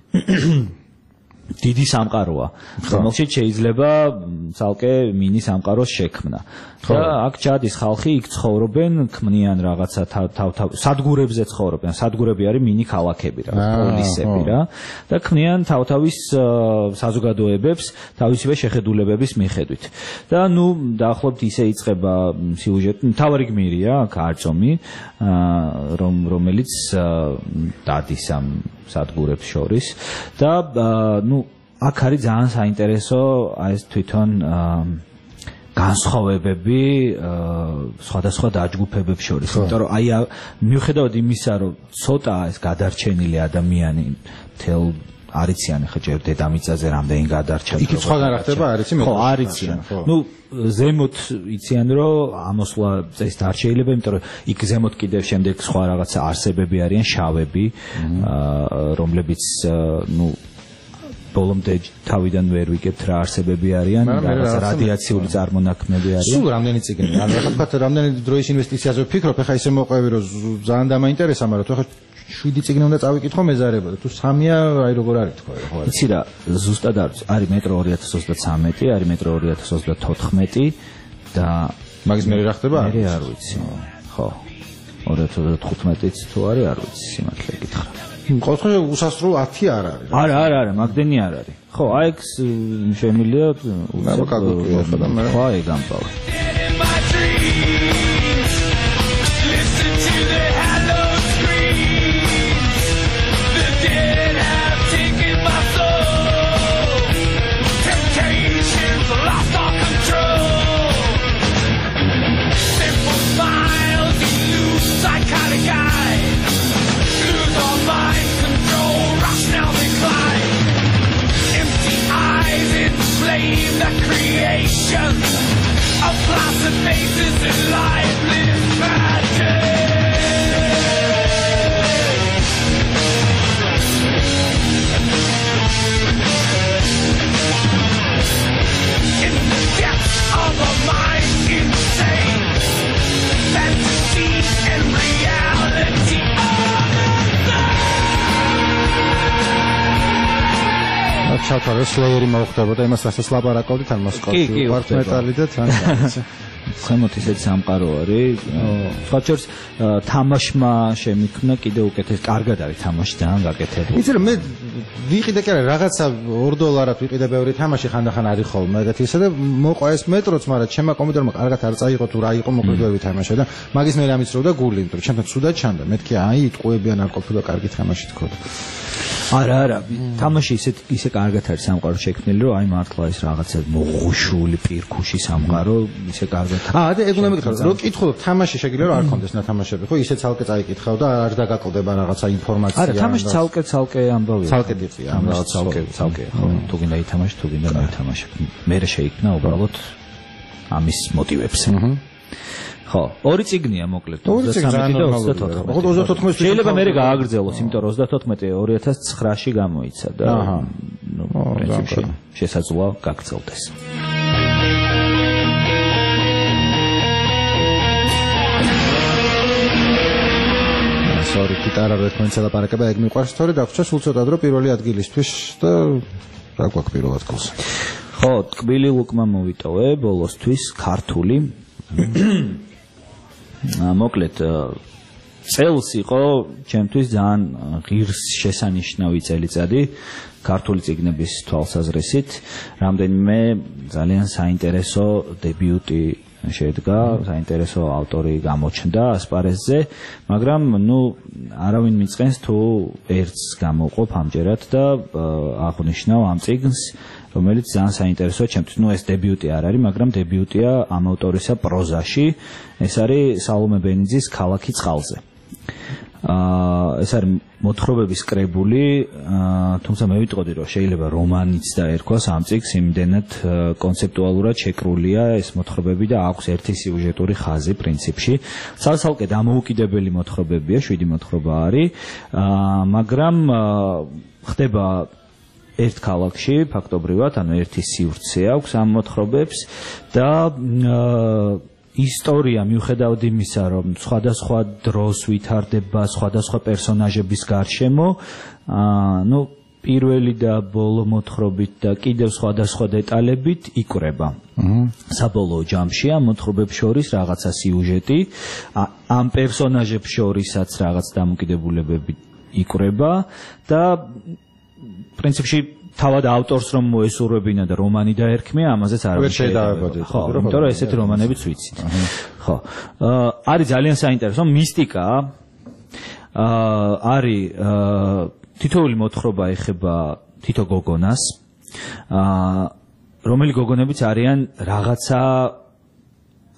დიდი სამყაროა რომელშიც შეიძლება ცალკე მინი სამყაროს შექმნა და აქ ჩადის ხალხი იქ ცხოვრობენ ქმნიან რაღაცა თავ-თავ სადგურებზე ცხოვრობენ სადგურები არის მინი ქალაქები რა პოლისები რა და ქმნიან თავ-თავის საზოგადოებებს თავისივე შეხედულებების მიხედვით და ნუ დაახლოებით ისე იწყება სიუჟეტი მთავარი გმირია აქ არწომი რომ რომელიც დადის ამ სადგურებს შორის და ნუ აქ არის ძალიან საინტერესო აი ეს თვითონ განსხვავებები სხვადასხვა დაჯგუფებებს შორის. იმიტომ რომ აი მიუხედავად იმისა, რომ ცოტაა ეს გადარჩენილი ადამიანი თელ არიციან ხა ჯერ დედამიწაზე რამდენი გადარჩა. იქ სხვაგან რა ხდება, არიცი მე. ხო, არიციან. ნუ ზემოთ იციან რომ ამოსვლა წესით არ შეიძლება, იმიტომ რომ იქ ზემოთ კიდევ შემდეგ სხვა რაღაცა არსებები არიან, შავები, რომლებიც ნუ ბოლომდე თავიდან ვერ ვიგებთ რა არსებები არიან, რაღაც რადიაციული წარმონაქმნები არიან. სულ რამდენი წიგნი? ანუ ახლა თქვათ რამდენი დროის ინვესტიციაზე ვფიქრობ, ახლა ისე მოყვევი რომ ძალიან დამაინტერესა, მაგრამ თუ ახლა შვიდი წიგნი უნდა წავიკითხო მეზარებოდა. თუ სამია, აი როგორ არის თქვა ხო? იცი რა, ზუსტად არის. არის მეტრო ორი ათას ოცდათვრამეტი, არის მეტრო ორი ათას ოცდათოთხმეტი და მაგის მე რა ხდება? მე არ ვიცი. ხო. ორი ათას ოცდათხუთმეტიც თუ არის, არ ვიცი, სიმართლე გითხრა. ყოველთვის უსასრულო ათი არ არის. არა, არა, არა, მაგდენი არ არის. ხო, აი ეს შემილია აკაკუია ხა და მე. ხო, აი გამბავ. The creation of placid faces and lifeless magic. In the depths of a mind insane, fantasy and reality are the ჩავთვალე სლეიერი მოხდებოდა იმას რასაც ლაპარაკობდით ან მოსკოვში ვართ მეტალი და თან ხემოთ ისეთ სამყარო არის სხვა შორის თამაშმა შემიქმნა კიდე უკეთეს კარგად არის თამაში ძალიან გაკეთებული იცი რომ მე ვიყიდე კი არა რაღაცა ორ დოლარად ვიყიდე ბევრი თამაში ხანდახან არის ხოლმე ეგეთი ისე და მოყვა ეს მეტროც მაგრამ ჩემმა კომპიუტერმა კარგად არ წაიღო თუ რა იყო მოკლედ ვერ ვითამაშე და მაგის მე რამიცროდა გული იმიტომ რომ ჩემთან ცუდად ჩანდა მეთქი აი იტყუებიან არ ყოფილა კარგი თამაში თქო არა არა თამაში ისე ისე კარგად არის სამყარო შექმნილი რომ აი მართლა ის რაღაცა მოღუშული პირქუში სამყარო ისე კარგად აა და ეგ უნდა მეკითხო რომ კითხულობ თამაში შეგიძლია რომ არ კონდეს ნათამაშები ხო ისე ცალკე წაიკითხავ და არ დაგაკლდება რაღაცა ინფორმაცია არა თამაში ცალკე ცალკე ამბავია ცალკე დიწია ამ რაღაც ცალკე ცალკე ხო თუ გინდა ითამაში თუ გინდა მოითამაშე მე შეიქმნა უბრალოდ ამის მოტივებს ხო, ორი წიგნია მოკლედ. ოცდათრამეტი და ოცდათოთხმეტი. შეიძლება მე გააგრძელოს, იმიტომ რომ ოცდათოთხმეტი ორი ათას ცხრაში გამოიცა და ნუ პრინციპში შესაძლოა გაგრძელდეს. სორი, გიტარა რო ერთმანეთს ელაპარაკება, ეგ მიყვარს თორე დაგვრჩა სულ ცოტა დრო პირველი ადგილისთვის და რა გვაქვს პირველ ადგილს. ხო, ტკბილი ლუკმა მოვიტოვე ბოლოსთვის ქართული მოკლედ წელს იყო ჩემთვის ძალიან ღირს შესანიშნავი წელიწადი ქართული წიგნების თვალსაზრისით რამდენიმე ძალიან საინტერესო დებიუტი შედგა საინტერესო ავტორი გამოჩნდა ასპარეზზე მაგრამ ნუ არავინ მიწყენს თუ ერთს გამოვყოფ ამჯერად და აღვნიშნავ ამ წიგნს რომელიც ძალიან საინტერესოა ჩემთვის. ნუ ეს დებიუტი არ არის, მაგრამ დებიუტია ამ ავტორისა პროზაში. ეს არის სალომე ბენიძის ქალაქი წყალზე. აა ეს არის მოთხრობების კრებული, თუმცა მე ვიტყოდი რომ შეიძლება რომანიც დაერქვას ამ წიგნს, იმდენად კონცეპტუალურად შეკრულია ეს მოთხრობები და აქვს ერთი სიუჟეტური ხაზი პრინციპში. ცალ-ცალკე დამოუკიდებელი მოთხრობებია, შვიდი მოთხრობა არის, აა მაგრამ ხდება ერთ ქალაქში ფაქტობრივად, ანუ ერთი სივრცე აქვს ამ მოთხრობებს და ისტორია მიუხედავად იმისა, რომ სხვადასხვა დროს ვითარდება სხვადასხვა პერსონაჟების გარშემო, ну, პირველი და ბოლო მოთხრობით და კიდევ სხვადასხვა დეტალებით იკვრება. საბოლოო ჯამში ამ მოთხრობებს შორის რაღაცა სიუჟეტი, ამ პერსონაჟებს შორისაც რაღაც დამოკიდებულებები იკვრება და პრინციპში თავად ავტორს რომ მოესურვებინა და რომანი დაერქმია, ამაზეც არ შეიძლება. ხო, იმიტომ რომ ესეთი რომანებიც ვიცით. ხო. არის ძალიან საინტერესო მისტიკა. არის თითოეული მოთხრობა ეხება თითო გოგონას. რომელი გოგონებიც არიან რაღაცა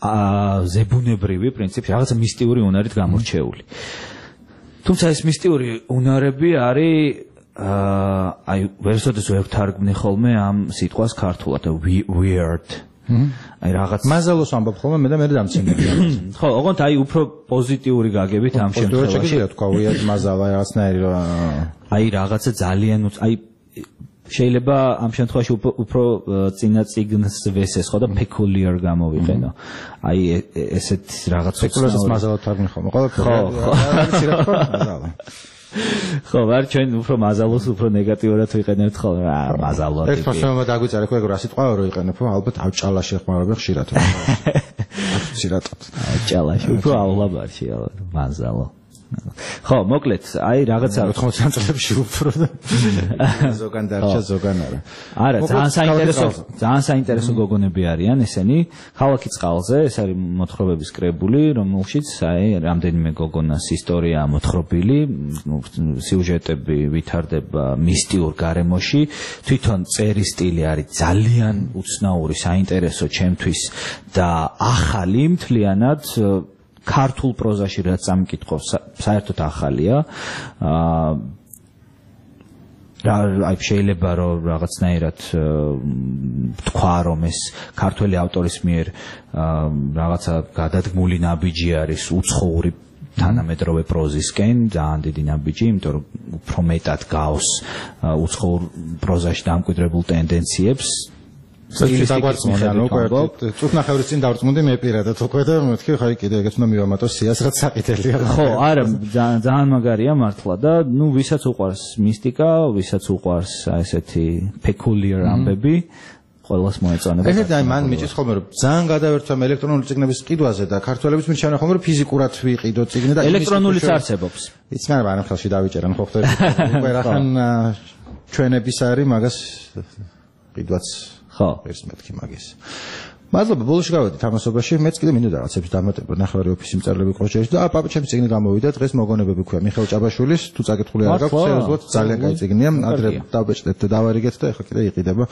ზებუნებრივი პრინციპი, რაღაცა მისტიური უნარით გამორჩეული. თუმცა ეს მისტიური უნარები არის აი ვერსოდეს ვერ თარგმნი ხოლმე ამ სიტყვას ქართულად weird. აი რაღაც მაზალოს ამბობ ხოლმე მე და მე დამცინები. ხო, ოღონდ აი უფრო პოზიტიური გაგებით ამ შემთხვევაში. შეიძლება თქვა weird მაზალა რაღაცნაირი რომ აი რაღაცა ძალიან აი შეიძლება ამ შემთხვევაში უფრო წინა წიგნს ვესეს ხო და peculiar გამოვიყენო. აი ესეთ რაღაც peculiar-ს მაზალად თარგმნი ხოლმე. ყველაფერი არის რა თქმა უნდა. ხო, ვარ ჩვენ უფრო მაზალოს უფრო ნეგატიურად ვიყენებთ ხო რა მაზალო. ერთ ფასონმა დაგვიწერა ხო ეგ რა სიტყვა რო იყენებ, ალბათ ავჭალაში ხმარობენ ხშირად. ხშირად. ავჭალაში უფროავლაბარში ალბათ მაზალო. ხო, მოკლედ, აი რაღაცა ოთხმოცდაათ წლებში უფრო და ზოგან დარჩა, ზოგან არა. არა, ძალიან საინტერესო, ძალიან საინტერესო გოგონები არიან ესენი. ქალაქი წყალზე, ეს არის მოთხრობების კრებული, რომელშიც აი რამდენიმე გოგონას ისტორია მოთხრობილი, სიუჟეტები ვითარდება მისტიურ გარემოში. თვითონ წერის სტილი არის ძალიან უცნაური, საინტერესო ჩემთვის და ახალი მთლიანად ქართულ პროზაში რაც სამკითხო საერთოდ ახალია. აა აი შეიძლება რომ რაღაცნაირად თქვა რომ ეს ქართველი ავტორის მიერ რაღაცა გადადგმული ნაბიჯი არის უცხოური თანამედროვე პროზისკენ, ძალიან დიდი ნაბიჯი, იმიტომ რომ უფრო მეტად გავს უცხოურ პროზაში დამკვიდრებულ ტენდენციებს. ეს დაგვარწმუნდა უკვე წუთნახევრის წინ დავწმუნდი მე პირადად უკვე და მეთქი ხაი კიდე ეგეც უნდა მივამატოს სიას რაც საყიდელია. ხო, არა, ძალიან მაგარია მართლა და ნუ ვისაც უყვარს მისტიკა, ვისაც უყვარს ესეთი peculiar ამბები, ყველას მოეწონება. ეს და მან მიჭის ხოლმე რომ ძალიან გადავერთვა ელექტრონული წიგნების ყიდვაზე და ქართველებს მით შენა ხოლმე რომ ფიზიკურად ვიყიდო წიგნი და ელექტრონულიც არსებობს. იცი მაგრამ არა ხელში დავიჭერან ხო ხდება უკვე რახან ჩვენების არის მაგას ყიდვაც ხო ეს მეთქი მაგის. მადლობა ბოლოში გავედით ამასობაში მეც კიდე მინდა რაღაცებს დამატება ნახევარი ოფისი მწერლები ყოჩერში და აბა ჩემს წიგნი გამოვიდა დღეს მოგონებები ქვია მიხეილ ჭაბაშვილის თუ წაკითხული არ გაქვს სერიოზულად ძალიან კაი წიგნია ადრე დავბეჭდეთ და დავარიგეთ და ეხლა კიდე იყიდება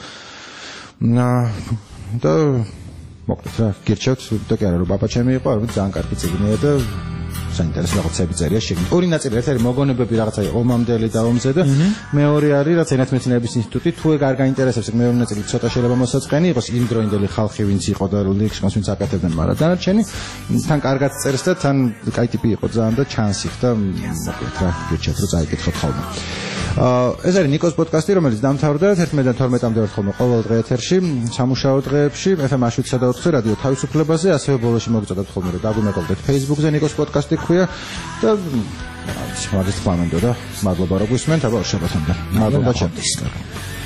და მოკლედ რა გირჩევთ და კი არა რომ ბაბა ჩემი იყო არ ვიცი ძალიან კარგი წიგნია და საინტერესო რაღაცები წერია შეგნით. ორი ნაწილი ერთ არის მოგონებები რაღაცა ომამდელი და ომზე და მეორე არის რაც ენათმეცნიერების ინსტიტუტი თუ ეგ არ გაინტერესებს ეგ მეორე ნაწილი ცოტა შეიძლება მოსაწყენი იყოს იმდროინდელი ხალხი ვინც იყო და ლექსიკონს ვინც აკეთებდნენ მაგრამ დანარჩენი თან კარგად წერს და თან კაი ტიპი იყო ძალიან და ჩანს იქ და მოკლედ რა გირჩევთ რომ წაიკითხოთ ხოლმე. ეს არის ნიკოს პოდკასტი რომელიც დამთავრდა თერთმეტ და თორმეტამდე ვართ ხოლმე ყოველ დღე ეთერში სამუშაო დღეებში ეფ ემ შვიდსა და ოთხი რადიო თავისუფლებაზე ასევე ბოლოში მოგწოდოთ ხოლმე რომ დაგვიმეგობრდეთ Facebook-ზე ნიკოს პოდკასტი ქვია და მაგის თქმამდე და მადლობა რომ გვისმენთ აბა შაბათამდე მადლობა ჩემთვის.